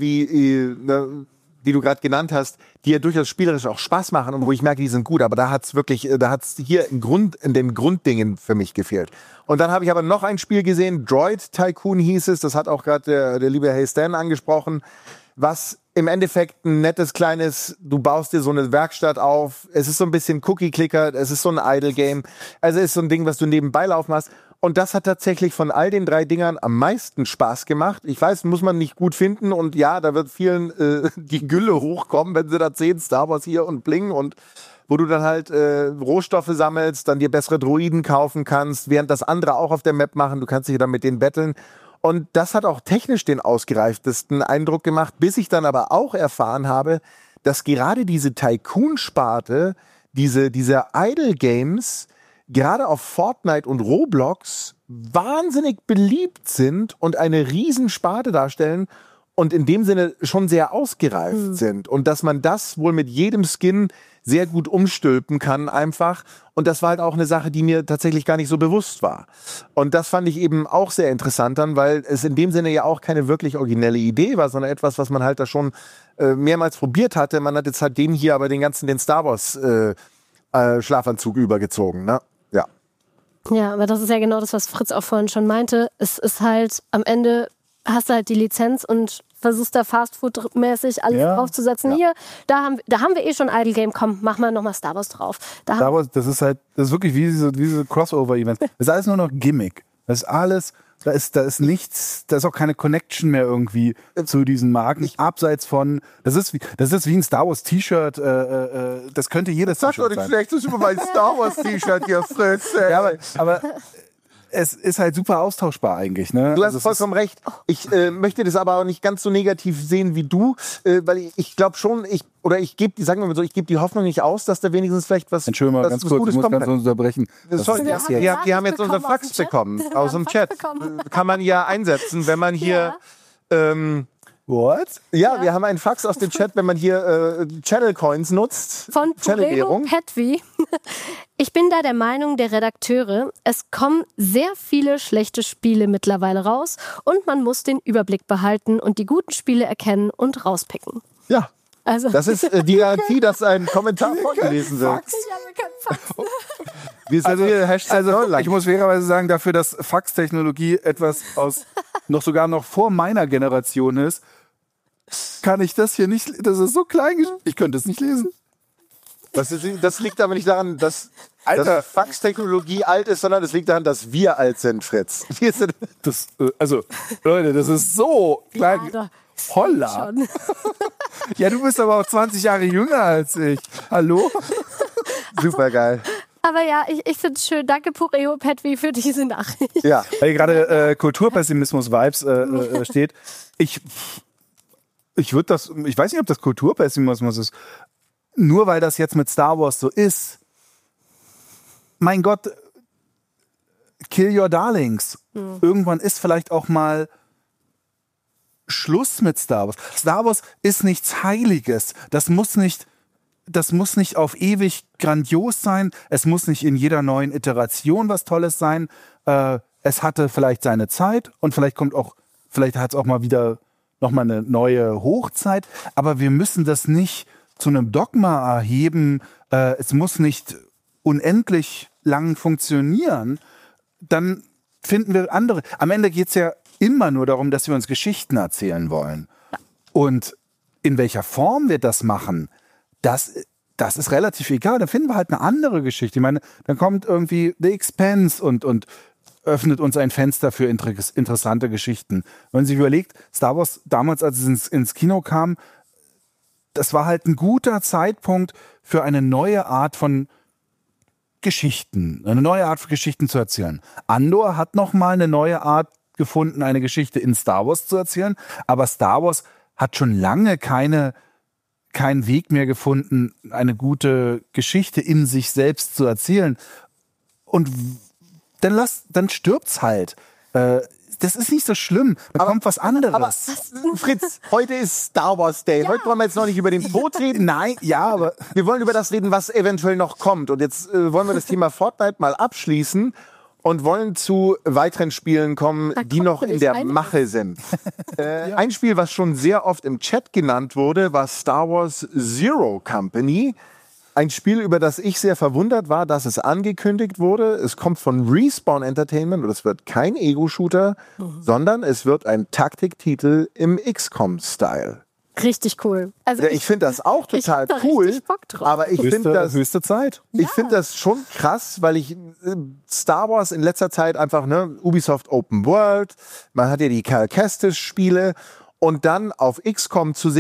die du gerade genannt hast, die ja durchaus spielerisch auch Spaß machen und wo ich merke, die sind gut, aber da hat's hier in den Grunddingen für mich gefehlt. Und dann habe ich aber noch ein Spiel gesehen, Droid Tycoon hieß es, das hat auch gerade der liebe Hey Stan angesprochen, was im Endeffekt ein nettes kleines, du baust dir so eine Werkstatt auf, es ist so ein bisschen Cookie-Clicker, es ist so ein Idle-Game, also es ist so ein Ding, was du nebenbei laufen hast. Und das hat tatsächlich von all den 3 Dingern am meisten Spaß gemacht. Ich weiß, muss man nicht gut finden und ja, da wird vielen die Gülle hochkommen, wenn sie da 10 Star Wars hier und Bling und wo du dann halt Rohstoffe sammelst, dann dir bessere Droiden kaufen kannst, während das andere auch auf der Map machen, du kannst dich dann mit denen betteln. Und das hat auch technisch den ausgereiftesten Eindruck gemacht, bis ich dann aber auch erfahren habe, dass gerade diese Tycoon-Sparte, diese Idle-Games, gerade auf Fortnite und Roblox wahnsinnig beliebt sind und eine Riesensparte darstellen und in dem Sinne schon sehr ausgereift sind. Und dass man das wohl mit jedem Skin sehr gut umstülpen kann einfach. Und das war halt auch eine Sache, die mir tatsächlich gar nicht so bewusst war. Und das fand ich eben auch sehr interessant dann, weil es in dem Sinne ja auch keine wirklich originelle Idee war, sondern etwas, was man halt da schon mehrmals probiert hatte. Man hat jetzt halt dem hier aber den Star Wars Schlafanzug übergezogen, ne? Ja. Ja, aber das ist ja genau das, was Fritz auch vorhin schon meinte. Es ist halt, am Ende hast du halt die Lizenz und versuchst da Fastfood-mäßig alles draufzusetzen. Ja. Hier, da haben wir schon Idle Game, komm, mach mal nochmal Star Wars drauf. Star Wars, das ist wirklich wie diese Crossover-Events. Das ist alles nur noch Gimmick. Das ist alles, da ist nichts, da ist auch keine Connection mehr irgendwie zu diesen Marken. Abseits von, das ist wie ein Star Wars T-Shirt, das könnte jedes Sag doch T-Shirt nicht sein. Schlechtes über mein Star Wars T-Shirt hier, Fritz. Ja, aber es ist halt super austauschbar eigentlich. Ne? Du hast vollkommen recht. Ich möchte das aber auch nicht ganz so negativ sehen wie du, weil ich glaube schon, ich gebe die Hoffnung nicht aus, dass da wenigstens vielleicht was Entschuldigung mal ganz kurz, Gutes ich muss kommen ganz kann. unterbrechen. Sorry, wir haben jetzt unseren Fax bekommen aus dem Chat. Kann man ja einsetzen, wenn man hier... What? Ja, wir haben einen Fax aus dem Chat, wenn man hier Channel Coins nutzt. Von Purelo Petvi. Ich bin da der Meinung der Redakteure, es kommen sehr viele schlechte Spiele mittlerweile raus und man muss den Überblick behalten und die guten Spiele erkennen und rauspicken. Ja, Also, das ist die Garantie, dass ein Kommentar vorgelesen wird. Wir sind hier Hashtag Neuland. Ich muss fairerweise sagen, dafür, dass Faxtechnologie etwas sogar noch vor meiner Generation ist, kann ich das hier nicht, das ist so klein, ich könnte es nicht lesen. Das liegt aber nicht daran, dass Faxtechnologie alt ist, sondern es liegt daran, dass wir alt sind, Fritz. Wir sind Leute, das ist so klein. Ja, Holla. Ja, du bist aber auch 20 Jahre jünger als ich. Hallo? super geil. aber ja, ich finde es schön. Danke, Pureo Petvi, für diese Nachricht. Ja. Weil gerade Kulturpessimismus-Vibes steht. Ich weiß nicht, ob das Kulturpessimismus ist. Nur weil das jetzt mit Star Wars so ist. Mein Gott, kill your darlings. Irgendwann ist vielleicht auch mal Schluss mit Star Wars. Star Wars ist nichts Heiliges. Das muss nicht auf ewig grandios sein. Es muss nicht in jeder neuen Iteration was Tolles sein. Es hatte vielleicht seine Zeit und vielleicht hat es auch mal wieder nochmal eine neue Hochzeit. Aber wir müssen das nicht zu einem Dogma erheben. Es muss nicht unendlich lang funktionieren. Dann finden wir andere. Am Ende geht es ja immer nur darum, dass wir uns Geschichten erzählen wollen. Und in welcher Form wir das machen, das ist relativ egal. Dann finden wir halt eine andere Geschichte. Ich meine, dann kommt irgendwie The Expanse und öffnet uns ein Fenster für interessante Geschichten. Wenn man sich überlegt, Star Wars damals, als es ins Kino kam, das war halt ein guter Zeitpunkt für eine neue Art von Geschichten, eine neue Art von Geschichten zu erzählen. Andor hat nochmal eine neue Art gefunden, eine Geschichte in Star Wars zu erzählen, aber Star Wars hat schon lange keinen Weg mehr gefunden, eine gute Geschichte in sich selbst zu erzählen. Und dann stirbt's halt. Das ist nicht so schlimm. Da kommt was anderes. Aber Fritz, heute ist Star Wars Day. Ja. Heute wollen wir jetzt noch nicht über den Tod reden. Nein, ja, aber wir wollen über das reden, was eventuell noch kommt. Und jetzt wollen wir das Thema Fortnite mal abschließen und wollen zu weiteren Spielen kommen, die noch in der Mache sind. Ein Spiel, was schon sehr oft im Chat genannt wurde, war Star Wars Zero Company. Ein Spiel, über das ich sehr verwundert war, dass es angekündigt wurde. Es kommt von Respawn Entertainment und es wird kein Ego-Shooter, sondern es wird ein Taktiktitel im XCOM-Style. Richtig cool. Also ja, ich finde das auch total cool, aber ich finde das höchste Zeit. Ich finde das schon krass, weil ich Star Wars in letzter Zeit einfach, Ubisoft Open World, man hat ja die Cal Kestis-Spiele und dann auf XCOM zu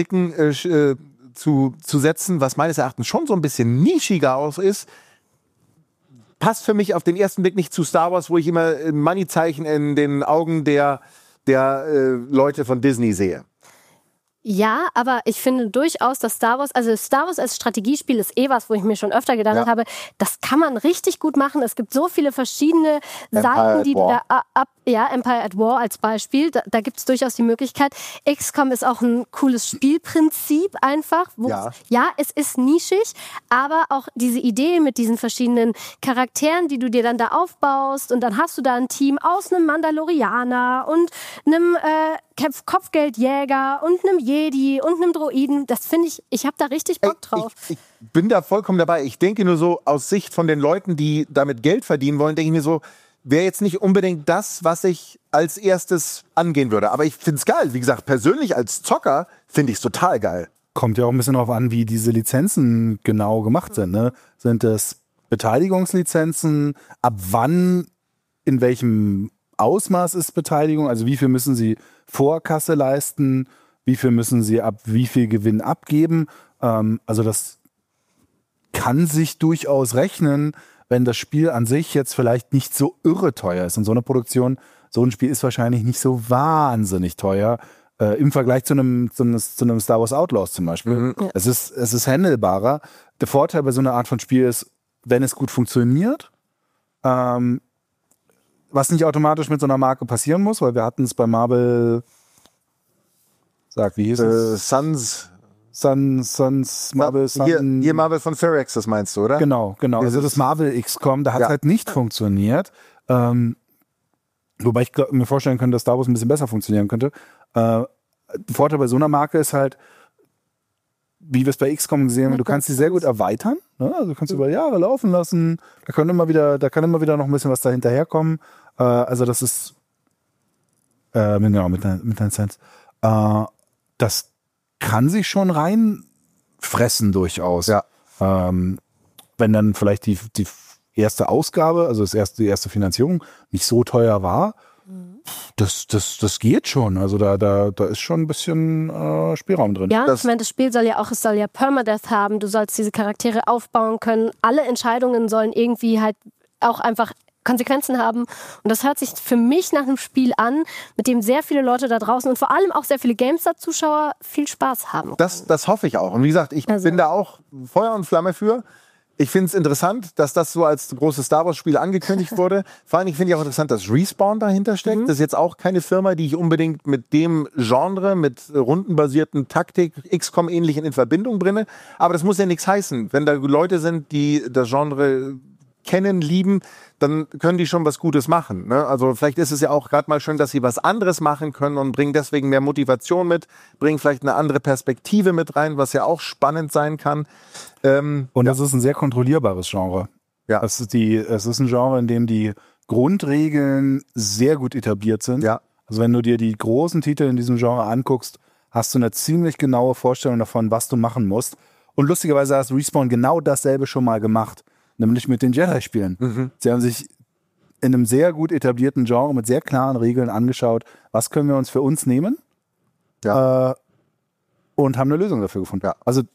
setzen, was meines Erachtens schon so ein bisschen nischiger aus ist, passt für mich auf den ersten Blick nicht zu Star Wars, wo ich immer Money-Zeichen in den Augen der Leute von Disney sehe. Ja, aber ich finde durchaus, dass Star Wars als Strategiespiel ist was, wo ich mir schon öfter gedacht habe, das kann man richtig gut machen. Es gibt so viele verschiedene Seiten, die du Empire at War als Beispiel, da gibt es durchaus die Möglichkeit. XCOM ist auch ein cooles Spielprinzip einfach. Es ist nischig, aber auch diese Idee mit diesen verschiedenen Charakteren, die du dir dann da aufbaust und dann hast du da ein Team aus einem Mandalorianer und einem Kopfgeldjäger und einem Jedi und einem Droiden. Das finde ich habe da richtig Bock drauf. Ich bin da vollkommen dabei. Ich denke nur so aus Sicht von den Leuten, die damit Geld verdienen wollen, denke ich mir so, wäre jetzt nicht unbedingt das, was ich als erstes angehen würde. Aber ich finde es geil. Wie gesagt, persönlich als Zocker finde ich es total geil. Kommt ja auch ein bisschen darauf an, wie diese Lizenzen genau gemacht sind. Ne? Sind das Beteiligungslizenzen? Ab wann, in welchem Ausmaß ist Beteiligung? Also wie viel müssen sie Vorkasse leisten? Wie viel müssen sie ab wie viel Gewinn abgeben? Also das kann sich durchaus rechnen, wenn das Spiel an sich jetzt vielleicht nicht so irre teuer ist. Und so eine Produktion, so ein Spiel ist wahrscheinlich nicht so wahnsinnig teuer im Vergleich zu einem Star Wars Outlaws zum Beispiel. Ja. Es ist handelbarer. Der Vorteil bei so einer Art von Spiel ist, wenn es gut funktioniert, was nicht automatisch mit so einer Marke passieren muss, weil wir hatten es bei Marvel, wie hieß es? Marvel Sun. Hier Marvel von Firaxis meinst du, oder? Genau. Also das Marvel XCOM, da hat es halt nicht funktioniert. Wobei ich mir vorstellen könnte, dass Star Wars ein bisschen besser funktionieren könnte. Der Vorteil bei so einer Marke ist halt, wie wir es bei XCOM gesehen haben, du kannst sie sehr gut erweitern. Ne? Also du kannst über Jahre laufen lassen. Da kann immer wieder noch ein bisschen was dahinterherkommen. Also das ist mit deinem Sense. Das kann sich schon reinfressen durchaus. Ja. Wenn dann vielleicht die erste Ausgabe, also die erste Finanzierung nicht so teuer war, das geht schon. Also da ist schon ein bisschen Spielraum drin. Ja, ich meine, das Spiel soll ja Permadeath haben. Du sollst diese Charaktere aufbauen können. Alle Entscheidungen sollen irgendwie halt auch einfach Konsequenzen haben. Und das hört sich für mich nach einem Spiel an, mit dem sehr viele Leute da draußen und vor allem auch sehr viele GameStar-Zuschauer viel Spaß haben. Das hoffe ich auch. Und wie gesagt, ich bin da auch Feuer und Flamme für. Ich finde es interessant, dass das so als großes Star Wars-Spiel angekündigt wurde. Vor allem finde ich auch interessant, dass Respawn dahinter steckt. Das ist jetzt auch keine Firma, die ich unbedingt mit dem Genre, mit rundenbasierten Taktik, XCOM-ähnlichen in Verbindung bringe. Aber das muss ja nichts heißen. Wenn da Leute sind, die das Genre kennen, lieben, dann können die schon was Gutes machen. Ne? Also vielleicht ist es ja auch gerade mal schön, dass sie was anderes machen können und bringen deswegen mehr Motivation mit, bringen vielleicht eine andere Perspektive mit rein, was ja auch spannend sein kann. Und das ist ein sehr kontrollierbares Genre. Ja. Es ist ein Genre, in dem die Grundregeln sehr gut etabliert sind. Ja. Also wenn du dir die großen Titel in diesem Genre anguckst, hast du eine ziemlich genaue Vorstellung davon, was du machen musst. Und lustigerweise hat Respawn genau dasselbe schon mal gemacht. Nämlich mit den Jedi-Spielen. Sie haben sich in einem sehr gut etablierten Genre mit sehr klaren Regeln angeschaut, was können wir uns für uns nehmen und haben eine Lösung dafür gefunden. Ja. Also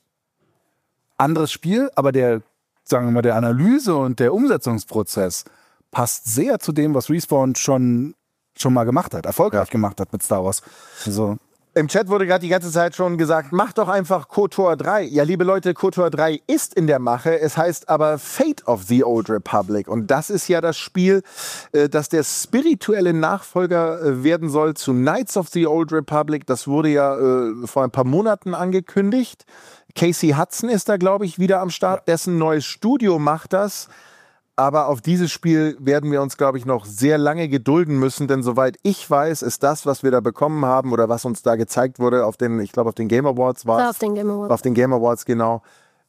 anderes Spiel, aber der Analyse und der Umsetzungsprozess passt sehr zu dem, was Respawn schon mal gemacht hat, erfolgreich gemacht hat mit Star Wars. Also im Chat wurde gerade die ganze Zeit schon gesagt, mach doch einfach KOTOR 3. Ja, liebe Leute, KOTOR 3 ist in der Mache. Es heißt aber Fate of the Old Republic. Und das ist ja das Spiel, das der spirituelle Nachfolger werden soll zu Knights of the Old Republic. Das wurde ja vor ein paar Monaten angekündigt. Casey Hudson ist da, glaube ich, wieder am Start. Ja. Dessen neues Studio macht das. Aber auf dieses Spiel werden wir uns, glaube ich, noch sehr lange gedulden müssen, denn soweit ich weiß, ist das, was wir da bekommen haben oder was uns da gezeigt wurde, auf den Game Awards war es. Auf den Game Awards. Auf den Game Awards, genau.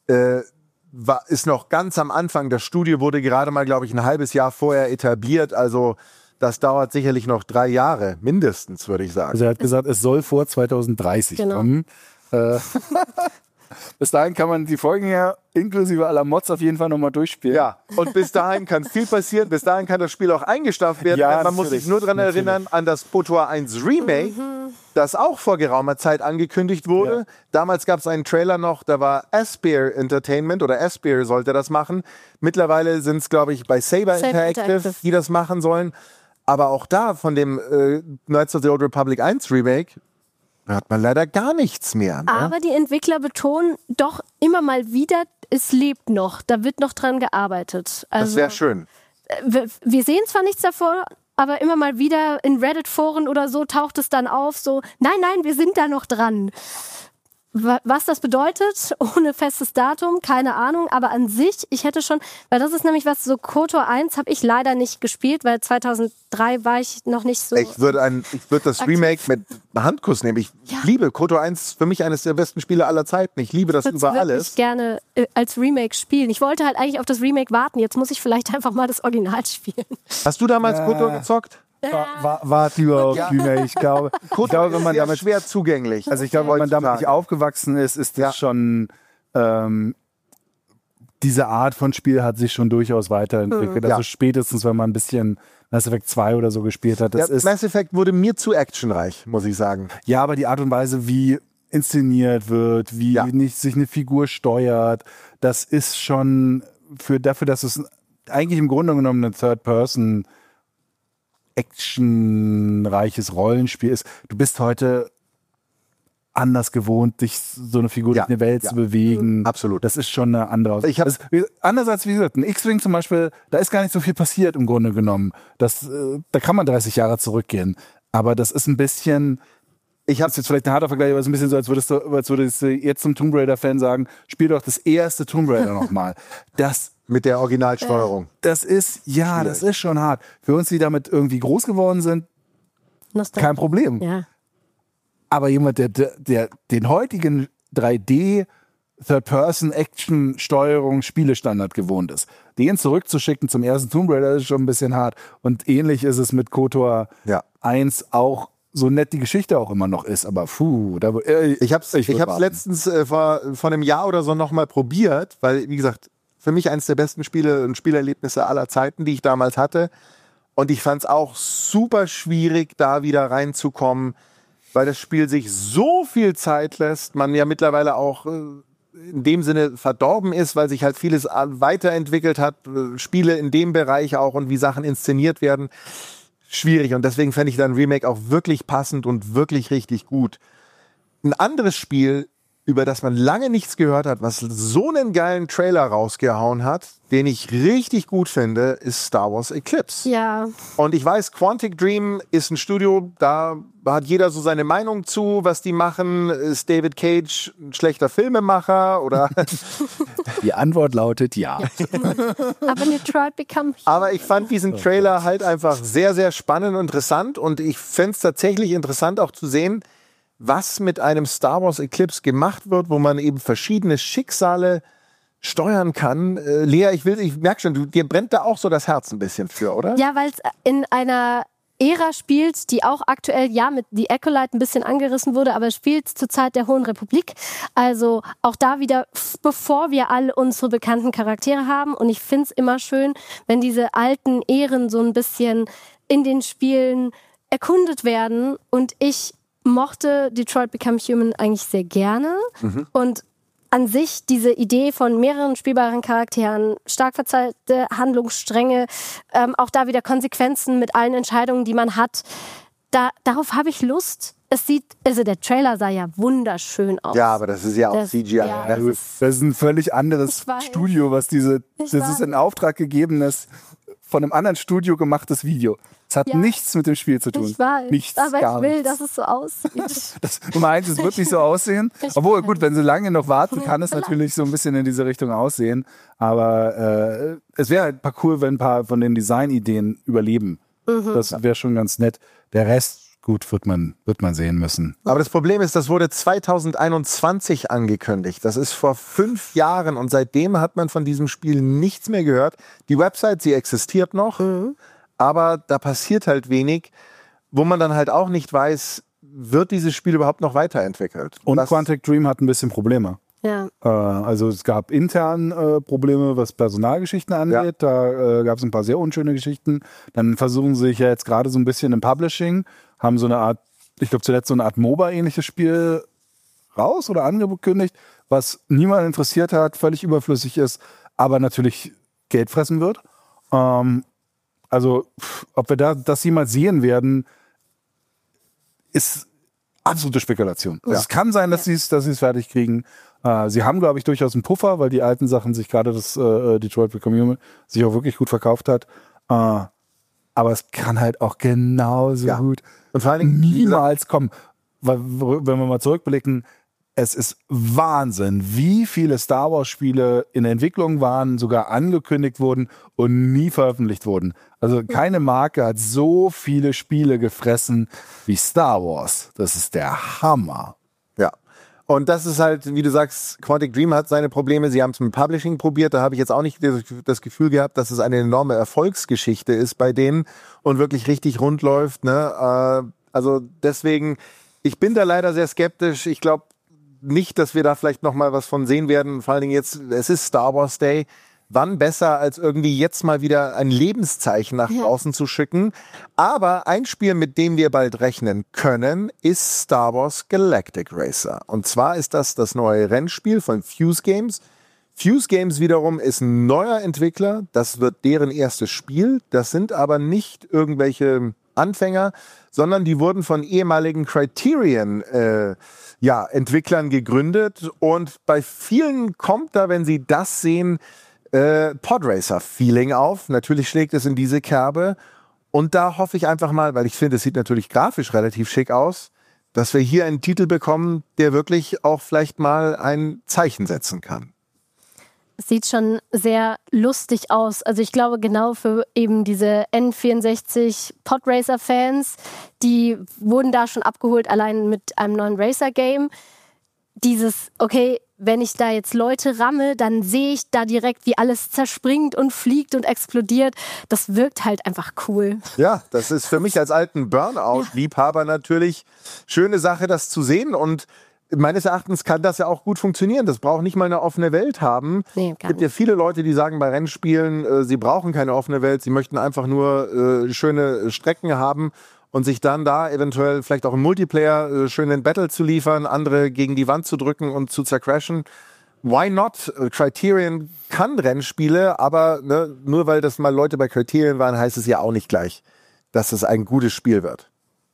Ist noch ganz am Anfang. Das Studio wurde gerade mal, glaube ich, ein halbes Jahr vorher etabliert. Also das dauert sicherlich noch 3 Jahre, mindestens, würde ich sagen. Also er hat gesagt, es soll vor 2030 kommen. Bis dahin kann man die Folgen ja inklusive aller Mods auf jeden Fall nochmal durchspielen. Ja, und bis dahin kann viel passieren. Bis dahin kann das Spiel auch eingestampft werden. Ja, man muss sich nur daran erinnern an das KOTOR 1 Remake, das auch vor geraumer Zeit angekündigt wurde. Ja. Damals gab es einen Trailer noch, da war Aspyr Entertainment oder Aspyr sollte das machen. Mittlerweile sind es, glaube ich, bei Saber Interactive, die das machen sollen. Aber auch da von dem Knights of the Old Republic 1 Remake Da hat man leider gar nichts mehr. Ne? Aber die Entwickler betonen doch immer mal wieder, es lebt noch, da wird noch dran gearbeitet. Also, das wäre schön. Wir sehen zwar nichts davor, aber immer mal wieder in Reddit-Foren oder so taucht es dann auf, so, nein, wir sind da noch dran. Was das bedeutet, ohne festes Datum, keine Ahnung, aber an sich, ich hätte schon, weil das ist nämlich was, so KOTOR 1 habe ich leider nicht gespielt, weil 2003 war ich noch nicht so... Ich würde das Remake mit Handkuss nehmen. Ich liebe KOTOR 1, für mich eines der besten Spiele aller Zeiten. Ich liebe das über alles. Ich gerne als Remake spielen. Ich wollte halt eigentlich auf das Remake warten, jetzt muss ich vielleicht einfach mal das Original spielen. Hast du damals KOTOR gezockt? Wart lieber auf Remake. Ich glaube, wenn man damit schwer zugänglich. Also ich glaube, wenn man damit nicht aufgewachsen ist, ist das schon diese Art von Spiel hat sich schon durchaus weiterentwickelt. Also spätestens, wenn man ein bisschen Mass Effect 2 oder so gespielt hat. Mass Effect wurde mir zu actionreich, muss ich sagen. Ja, aber die Art und Weise, wie inszeniert wird, wie nicht sich eine Figur steuert, das ist schon dafür, dass es eigentlich im Grunde genommen eine Third-Person actionreiches Rollenspiel ist. Du bist heute anders gewohnt, dich so eine Figur durch eine Welt zu bewegen. Absolut. Das ist schon eine andere andererseits, wie gesagt, ein X-Wing zum Beispiel, da ist gar nicht so viel passiert im Grunde genommen. Da kann man 30 Jahre zurückgehen. Aber das ist ein bisschen, ich habe es jetzt vielleicht ein harter Vergleich, aber es ist ein bisschen so, als würdest du jetzt zum Tomb Raider-Fan sagen, spiel doch das erste Tomb Raider nochmal. Mit der Originalsteuerung. Das ist schon hart. Für uns, die damit irgendwie groß geworden sind, kein Problem. Ja. Aber jemand, der den heutigen 3D Third-Person-Action-Steuerung Spielestandard gewohnt ist, den zurückzuschicken zum ersten Tomb Raider ist schon ein bisschen hart. Und ähnlich ist es mit KOTOR 1 auch, so nett die Geschichte auch immer noch ist. Aber ich hab's letztens vor einem Jahr oder so nochmal probiert, weil, wie gesagt, für mich eines der besten Spiele und Spielerlebnisse aller Zeiten, die ich damals hatte. Und ich fand es auch super schwierig, da wieder reinzukommen, weil das Spiel sich so viel Zeit lässt, man ja mittlerweile auch in dem Sinne verdorben ist, weil sich halt vieles weiterentwickelt hat, Spiele in dem Bereich auch und wie Sachen inszeniert werden. Schwierig. Und deswegen fände ich dann Remake auch wirklich passend und wirklich richtig gut. Ein anderes Spiel, über das man lange nichts gehört hat, was so einen geilen Trailer rausgehauen hat, den ich richtig gut finde, ist Star Wars Eclipse. Ja. Und ich weiß, Quantic Dream ist ein Studio, da hat jeder so seine Meinung zu, was die machen. Ist David Cage ein schlechter Filmemacher oder? Die Antwort lautet ja. Aber Detroit Become. Aber ich fand diesen Trailer halt einfach sehr, sehr spannend und interessant und ich fände es tatsächlich interessant auch zu sehen, was mit einem Star Wars Eclipse gemacht wird, wo man eben verschiedene Schicksale steuern kann. Lea, ich merke schon, dir brennt da auch so das Herz ein bisschen für, oder? Ja, weil es in einer Ära spielt, die auch aktuell mit The Acolyte ein bisschen angerissen wurde, aber spielt zur Zeit der Hohen Republik. Also auch da wieder, bevor wir alle unsere bekannten Charaktere haben. Und ich finde es immer schön, wenn diese alten Ehren so ein bisschen in den Spielen erkundet werden. Und ich mochte Detroit Become Human eigentlich sehr gerne. Und an sich diese Idee von mehreren spielbaren Charakteren, stark verzerrte Handlungsstränge, auch da wieder Konsequenzen mit allen Entscheidungen, die man hat, darauf habe ich Lust. Der Trailer sah ja wunderschön aus. Ja, aber das ist ja auch CGI. Ja, das ist ein völlig anderes Studio, das ist in Auftrag gegebenes, von einem anderen Studio gemachtes Video. Es hat nichts mit dem Spiel zu tun. Ich weiß, nichts, aber ich will, nichts. dass es so aussieht. Nummer 1, es wird nicht so aussehen. Obwohl, gut, wenn sie lange noch warten, kann es natürlich so ein bisschen in diese Richtung aussehen. Aber es wäre halt cool, wenn ein paar von den Designideen überleben. Das wäre schon ganz nett. Der Rest, gut, wird man sehen müssen. Aber das Problem ist, das wurde 2021 angekündigt. Das ist vor 5 Jahren und seitdem hat man von diesem Spiel nichts mehr gehört. Die Website, sie existiert noch, aber da passiert halt wenig, wo man dann halt auch nicht weiß, wird dieses Spiel überhaupt noch weiterentwickelt. Und Quantic Dream hat ein bisschen Probleme. Ja. Also es gab intern Probleme, was Personalgeschichten angeht. Da gab es ein paar sehr unschöne Geschichten. Dann versuchen sie sich ja jetzt gerade so ein bisschen im Publishing, haben so eine Art, ich glaube zuletzt so eine Art MOBA-ähnliches Spiel raus oder angekündigt, was niemand interessiert hat, völlig überflüssig ist, aber natürlich Geld fressen wird. Also ob wir das jemals sehen werden, ist absolute Spekulation. Also es kann sein, dass sie es fertig kriegen. Sie haben, glaube ich, durchaus einen Puffer, weil die alten Sachen sich gerade das Detroit Become Human sich auch wirklich gut verkauft hat. Aber es kann halt auch genauso gut und vor allen Dingen niemals kommen. Weil, wenn wir mal zurückblicken, es ist Wahnsinn, wie viele Star Wars Spiele in Entwicklung waren, sogar angekündigt wurden und nie veröffentlicht wurden. Also keine Marke hat so viele Spiele gefressen wie Star Wars. Das ist der Hammer. Ja. Und das ist halt, wie du sagst, Quantic Dream hat seine Probleme. Sie haben es mit Publishing probiert. Da habe ich jetzt auch nicht das Gefühl gehabt, dass es eine enorme Erfolgsgeschichte ist bei denen und wirklich richtig rund läuft. Ne? Also deswegen, ich bin da leider sehr skeptisch. Ich glaube nicht, dass wir da vielleicht noch mal was von sehen werden. Vor allen Dingen jetzt, es ist Star Wars Day. Wann besser, als irgendwie jetzt mal wieder ein Lebenszeichen nach draußen zu schicken. Aber ein Spiel, mit dem wir bald rechnen können, ist Star Wars Galactic Racer. Und zwar ist das neue Rennspiel von Fuse Games. Fuse Games wiederum ist ein neuer Entwickler. Das wird deren erstes Spiel. Das sind aber nicht irgendwelche Anfänger, sondern die wurden von ehemaligen Criterion Entwicklern gegründet. Und bei vielen kommt da, wenn sie das sehen, Podracer-Feeling auf. Natürlich schlägt es in diese Kerbe. Und da hoffe ich einfach mal, weil ich finde, es sieht natürlich grafisch relativ schick aus, dass wir hier einen Titel bekommen, der wirklich auch vielleicht mal ein Zeichen setzen kann. Es sieht schon sehr lustig aus. Also ich glaube, genau für eben diese N64 Podracer-Fans, die wurden da schon abgeholt, allein mit einem neuen Racer-Game. Dieses, okay, wenn ich da jetzt Leute ramme, dann sehe ich da direkt, wie alles zerspringt und fliegt und explodiert. Das wirkt halt einfach cool. Ja, das ist für mich als alten Burnout-Liebhaber natürlich schöne Sache, das zu sehen. Und meines Erachtens kann das ja auch gut funktionieren. Das braucht nicht mal eine offene Welt haben. Nee, es gibt ja viele Leute, die sagen bei Rennspielen, sie brauchen keine offene Welt, sie möchten einfach nur schöne Strecken haben und sich dann da eventuell vielleicht auch im Multiplayer schön den Battle zu liefern, andere gegen die Wand zu drücken und zu zercrashen. Why not? Criterion kann Rennspiele, aber ne, nur weil das mal Leute bei Criterion waren, heißt es ja auch nicht gleich, dass es ein gutes Spiel wird.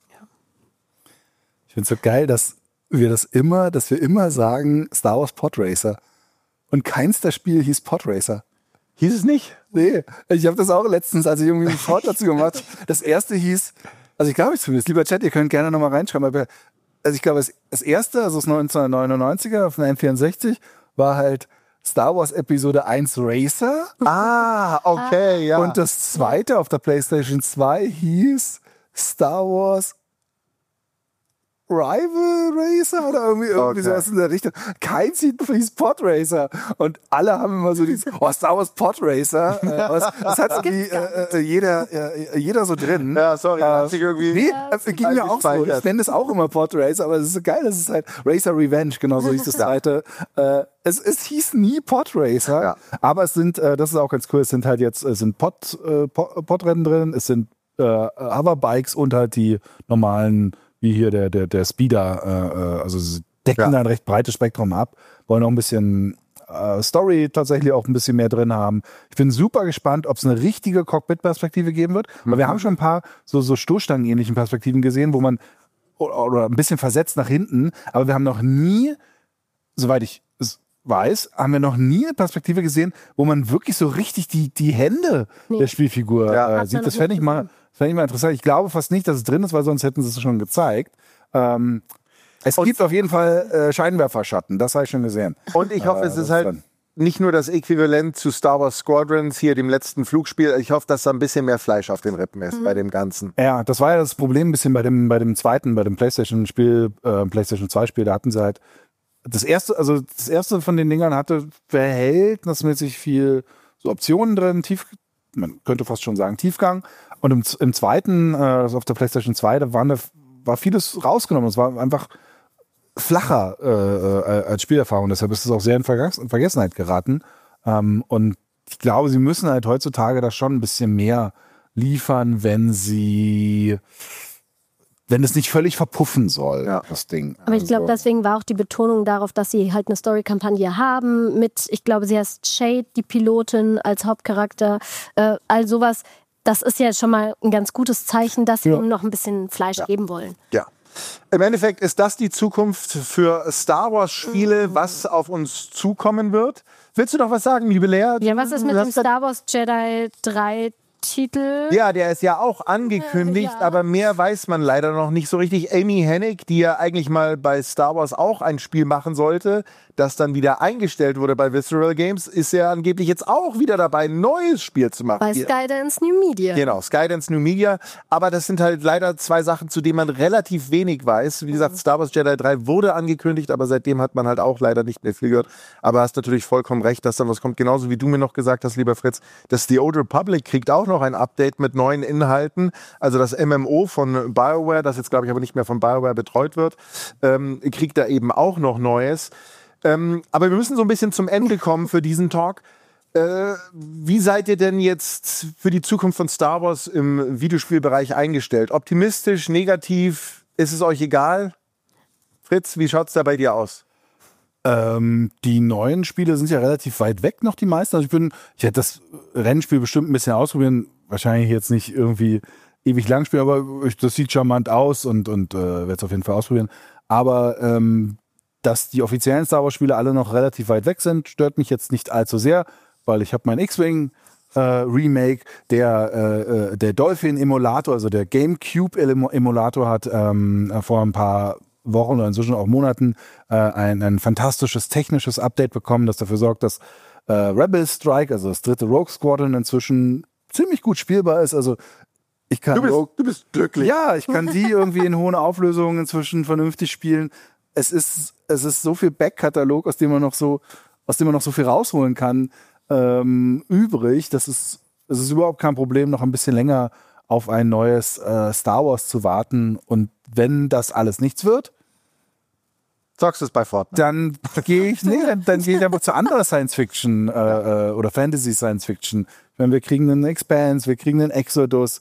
Ich finde es so geil, dass wir immer sagen Star Wars Podracer. Und keins der Spiele hieß Podracer. Hieß es nicht? Nee. Ich habe das auch letztens, als ich irgendwie einen Report dazu gemacht habe. Das erste hieß, also ich glaube es zumindest, lieber Chat, ihr könnt gerne nochmal reinschreiben, aber also ich glaube, das erste, also das 1999er auf dem N64, war halt Star Wars Episode 1 Racer. Ah, okay, ja. Und das zweite auf der PlayStation 2 hieß Star Wars Rival Racer oder irgendwie sowas in der Richtung. Keins hieß Pod Racer. Und alle haben immer so dieses, Star Wars Pod Racer. Das hat irgendwie jeder so drin. Ja, sorry, hat sich irgendwie... Nee, ging mir auch so. Ich nenne es auch immer Pod Racer, aber es ist so geil, das ist halt Racer Revenge, genau so hieß das zweite. Es hieß nie Pod Racer, aber es sind, das ist auch ganz cool, es sind halt jetzt, Podrennen drin, es sind Hoverbikes und halt die normalen, wie hier der Speeder, also sie decken da ein recht breites Spektrum ab, wollen auch ein bisschen Story tatsächlich auch ein bisschen mehr drin haben. Ich bin super gespannt, ob es eine richtige Cockpit-Perspektive geben wird, weil wir haben schon ein paar so Stoßstangen-ähnlichen Perspektiven gesehen, wo man, oder ein bisschen versetzt nach hinten, aber wir haben noch nie, soweit ich es weiß, haben wir noch nie eine Perspektive gesehen, wo man wirklich so richtig die Hände der Spielfigur sieht. Das fände ich mal interessant. Ich glaube fast nicht, dass es drin ist, weil sonst hätten sie es schon gezeigt. Es gibt auf jeden Fall Scheinwerferschatten, das habe ich schon gesehen. Und ich hoffe, es ist halt nicht nur das Äquivalent zu Star Wars Squadrons, hier dem letzten Flugspiel. Ich hoffe, dass da ein bisschen mehr Fleisch auf den Rippen ist bei dem Ganzen. Ja, das war ja das Problem ein bisschen bei dem PlayStation-Spiel, PlayStation 2-Spiel, da hatten sie halt das erste von den Dingern hatte verhältnismäßig viel so Optionen drin, man könnte fast schon sagen Tiefgang. Und im zweiten, auf der PlayStation 2, da war vieles rausgenommen. Es war einfach flacher als Spielerfahrung. Deshalb ist es auch sehr in Vergessenheit geraten. Und ich glaube, sie müssen halt heutzutage da schon ein bisschen mehr liefern, wenn es nicht völlig verpuffen soll, das Ding. Aber ich glaube, deswegen war auch die Betonung darauf, dass sie halt eine Story-Kampagne haben mit, ich glaube, sie heißt Shade, die Pilotin als Hauptcharakter, all sowas. Das ist ja schon mal ein ganz gutes Zeichen, dass sie ihm noch ein bisschen Fleisch geben wollen. Ja. Im Endeffekt ist das die Zukunft für Star Wars Spiele, was auf uns zukommen wird. Willst du noch was sagen, liebe Lea? Ja, was ist mit dem Star Wars Jedi 3 Titel? Ja, der ist ja auch angekündigt, aber mehr weiß man leider noch nicht so richtig. Amy Hennig, die ja eigentlich mal bei Star Wars auch ein Spiel machen sollte, das dann wieder eingestellt wurde bei Visceral Games, ist ja angeblich jetzt auch wieder dabei, ein neues Spiel zu machen. Bei Skydance New Media. Genau, Skydance New Media. Aber das sind halt leider zwei Sachen, zu denen man relativ wenig weiß. Wie gesagt, Star Wars Jedi 3 wurde angekündigt, aber seitdem hat man halt auch leider nicht mehr viel gehört. Aber hast natürlich vollkommen recht, dass dann was kommt. Genauso wie du mir noch gesagt hast, lieber Fritz, dass The Old Republic kriegt auch noch ein Update mit neuen Inhalten. Also das MMO von BioWare, das jetzt glaube ich aber nicht mehr von BioWare betreut wird, kriegt da eben auch noch Neues. Aber wir müssen so ein bisschen zum Ende kommen für diesen Talk. Wie seid ihr denn jetzt für die Zukunft von Star Wars im Videospielbereich eingestellt? Optimistisch, negativ? Ist es euch egal? Fritz, wie schaut es da bei dir aus? Die neuen Spiele sind ja relativ weit weg noch, die meisten. Also ich hätte das Rennspiel bestimmt ein bisschen ausprobieren. Wahrscheinlich jetzt nicht irgendwie ewig lang spielen, aber das sieht charmant aus und werde es auf jeden Fall ausprobieren. Aber dass die offiziellen Star Wars Spiele alle noch relativ weit weg sind, stört mich jetzt nicht allzu sehr, weil ich habe mein X-Wing Remake, der Dolphin Emulator, also der GameCube Emulator hat vor ein paar Wochen oder inzwischen auch Monaten ein fantastisches technisches Update bekommen, das dafür sorgt, dass Rebel Strike, also das 3. Rogue Squadron, inzwischen ziemlich gut spielbar ist. Also ich kann du bist glücklich. Ja, ich kann die irgendwie in hohen Auflösungen inzwischen vernünftig spielen. Es ist so viel Backkatalog, aus dem man noch so viel rausholen kann, übrig. Es ist überhaupt kein Problem, noch ein bisschen länger auf ein neues Star Wars zu warten. Und wenn das alles nichts wird, zockst du es bei Fortnite? dann gehe ich einfach zu anderer Science Fiction oder Fantasy Science Fiction. Ich meine, wir kriegen einen Expanse, wir kriegen einen Exodus,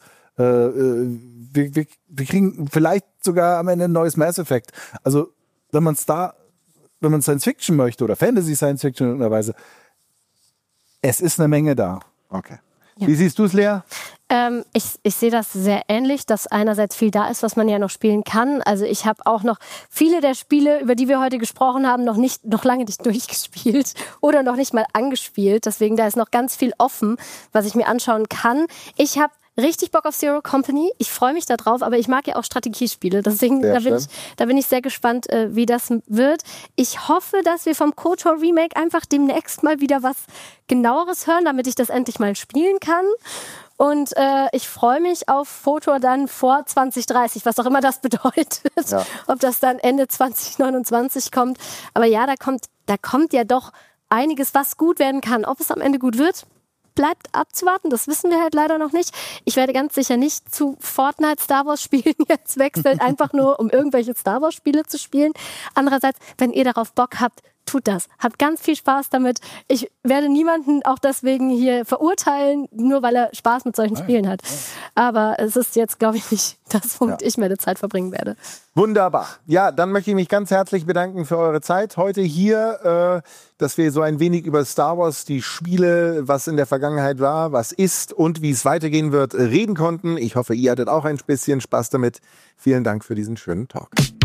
wir kriegen vielleicht sogar am Ende ein neues Mass Effect. Also wenn man Science Fiction möchte oder Fantasy Science Fiction in irgendeiner Weise, es ist eine Menge da. Okay. Ja. Wie siehst du es, Lea? Ich sehe das sehr ähnlich, dass einerseits viel da ist, was man ja noch spielen kann. Also ich habe auch noch viele der Spiele, über die wir heute gesprochen haben, noch lange nicht durchgespielt oder noch nicht mal angespielt. Deswegen da ist noch ganz viel offen, was ich mir anschauen kann. Ich habe richtig Bock auf Zero Company. Ich freue mich da drauf, aber ich mag ja auch Strategiespiele. Deswegen da bin ich sehr gespannt, wie das wird. Ich hoffe, dass wir vom KOTOR Remake einfach demnächst mal wieder was Genaueres hören, damit ich das endlich mal spielen kann. Und ich freue mich auf KOTOR dann vor 2030, was auch immer das bedeutet. Ja. Ob das dann Ende 2029 kommt. Aber ja, da kommt ja doch einiges, was gut werden kann. Ob es am Ende gut wird, bleibt abzuwarten, das wissen wir halt leider noch nicht. Ich werde ganz sicher nicht zu Fortnite Star Wars Spielen jetzt wechseln, einfach nur um irgendwelche Star Wars Spiele zu spielen. Andererseits, wenn ihr darauf Bock habt, tut das. Habt ganz viel Spaß damit. Ich werde niemanden auch deswegen hier verurteilen, nur weil er Spaß mit solchen Spielen hat. Aber es ist jetzt, glaube ich, nicht das, womit ich meine Zeit verbringen werde. Wunderbar. Ja, dann möchte ich mich ganz herzlich bedanken für eure Zeit heute hier, dass wir so ein wenig über Star Wars, die Spiele, was in der Vergangenheit war, was ist und wie es weitergehen wird, reden konnten. Ich hoffe, ihr hattet auch ein bisschen Spaß damit. Vielen Dank für diesen schönen Talk.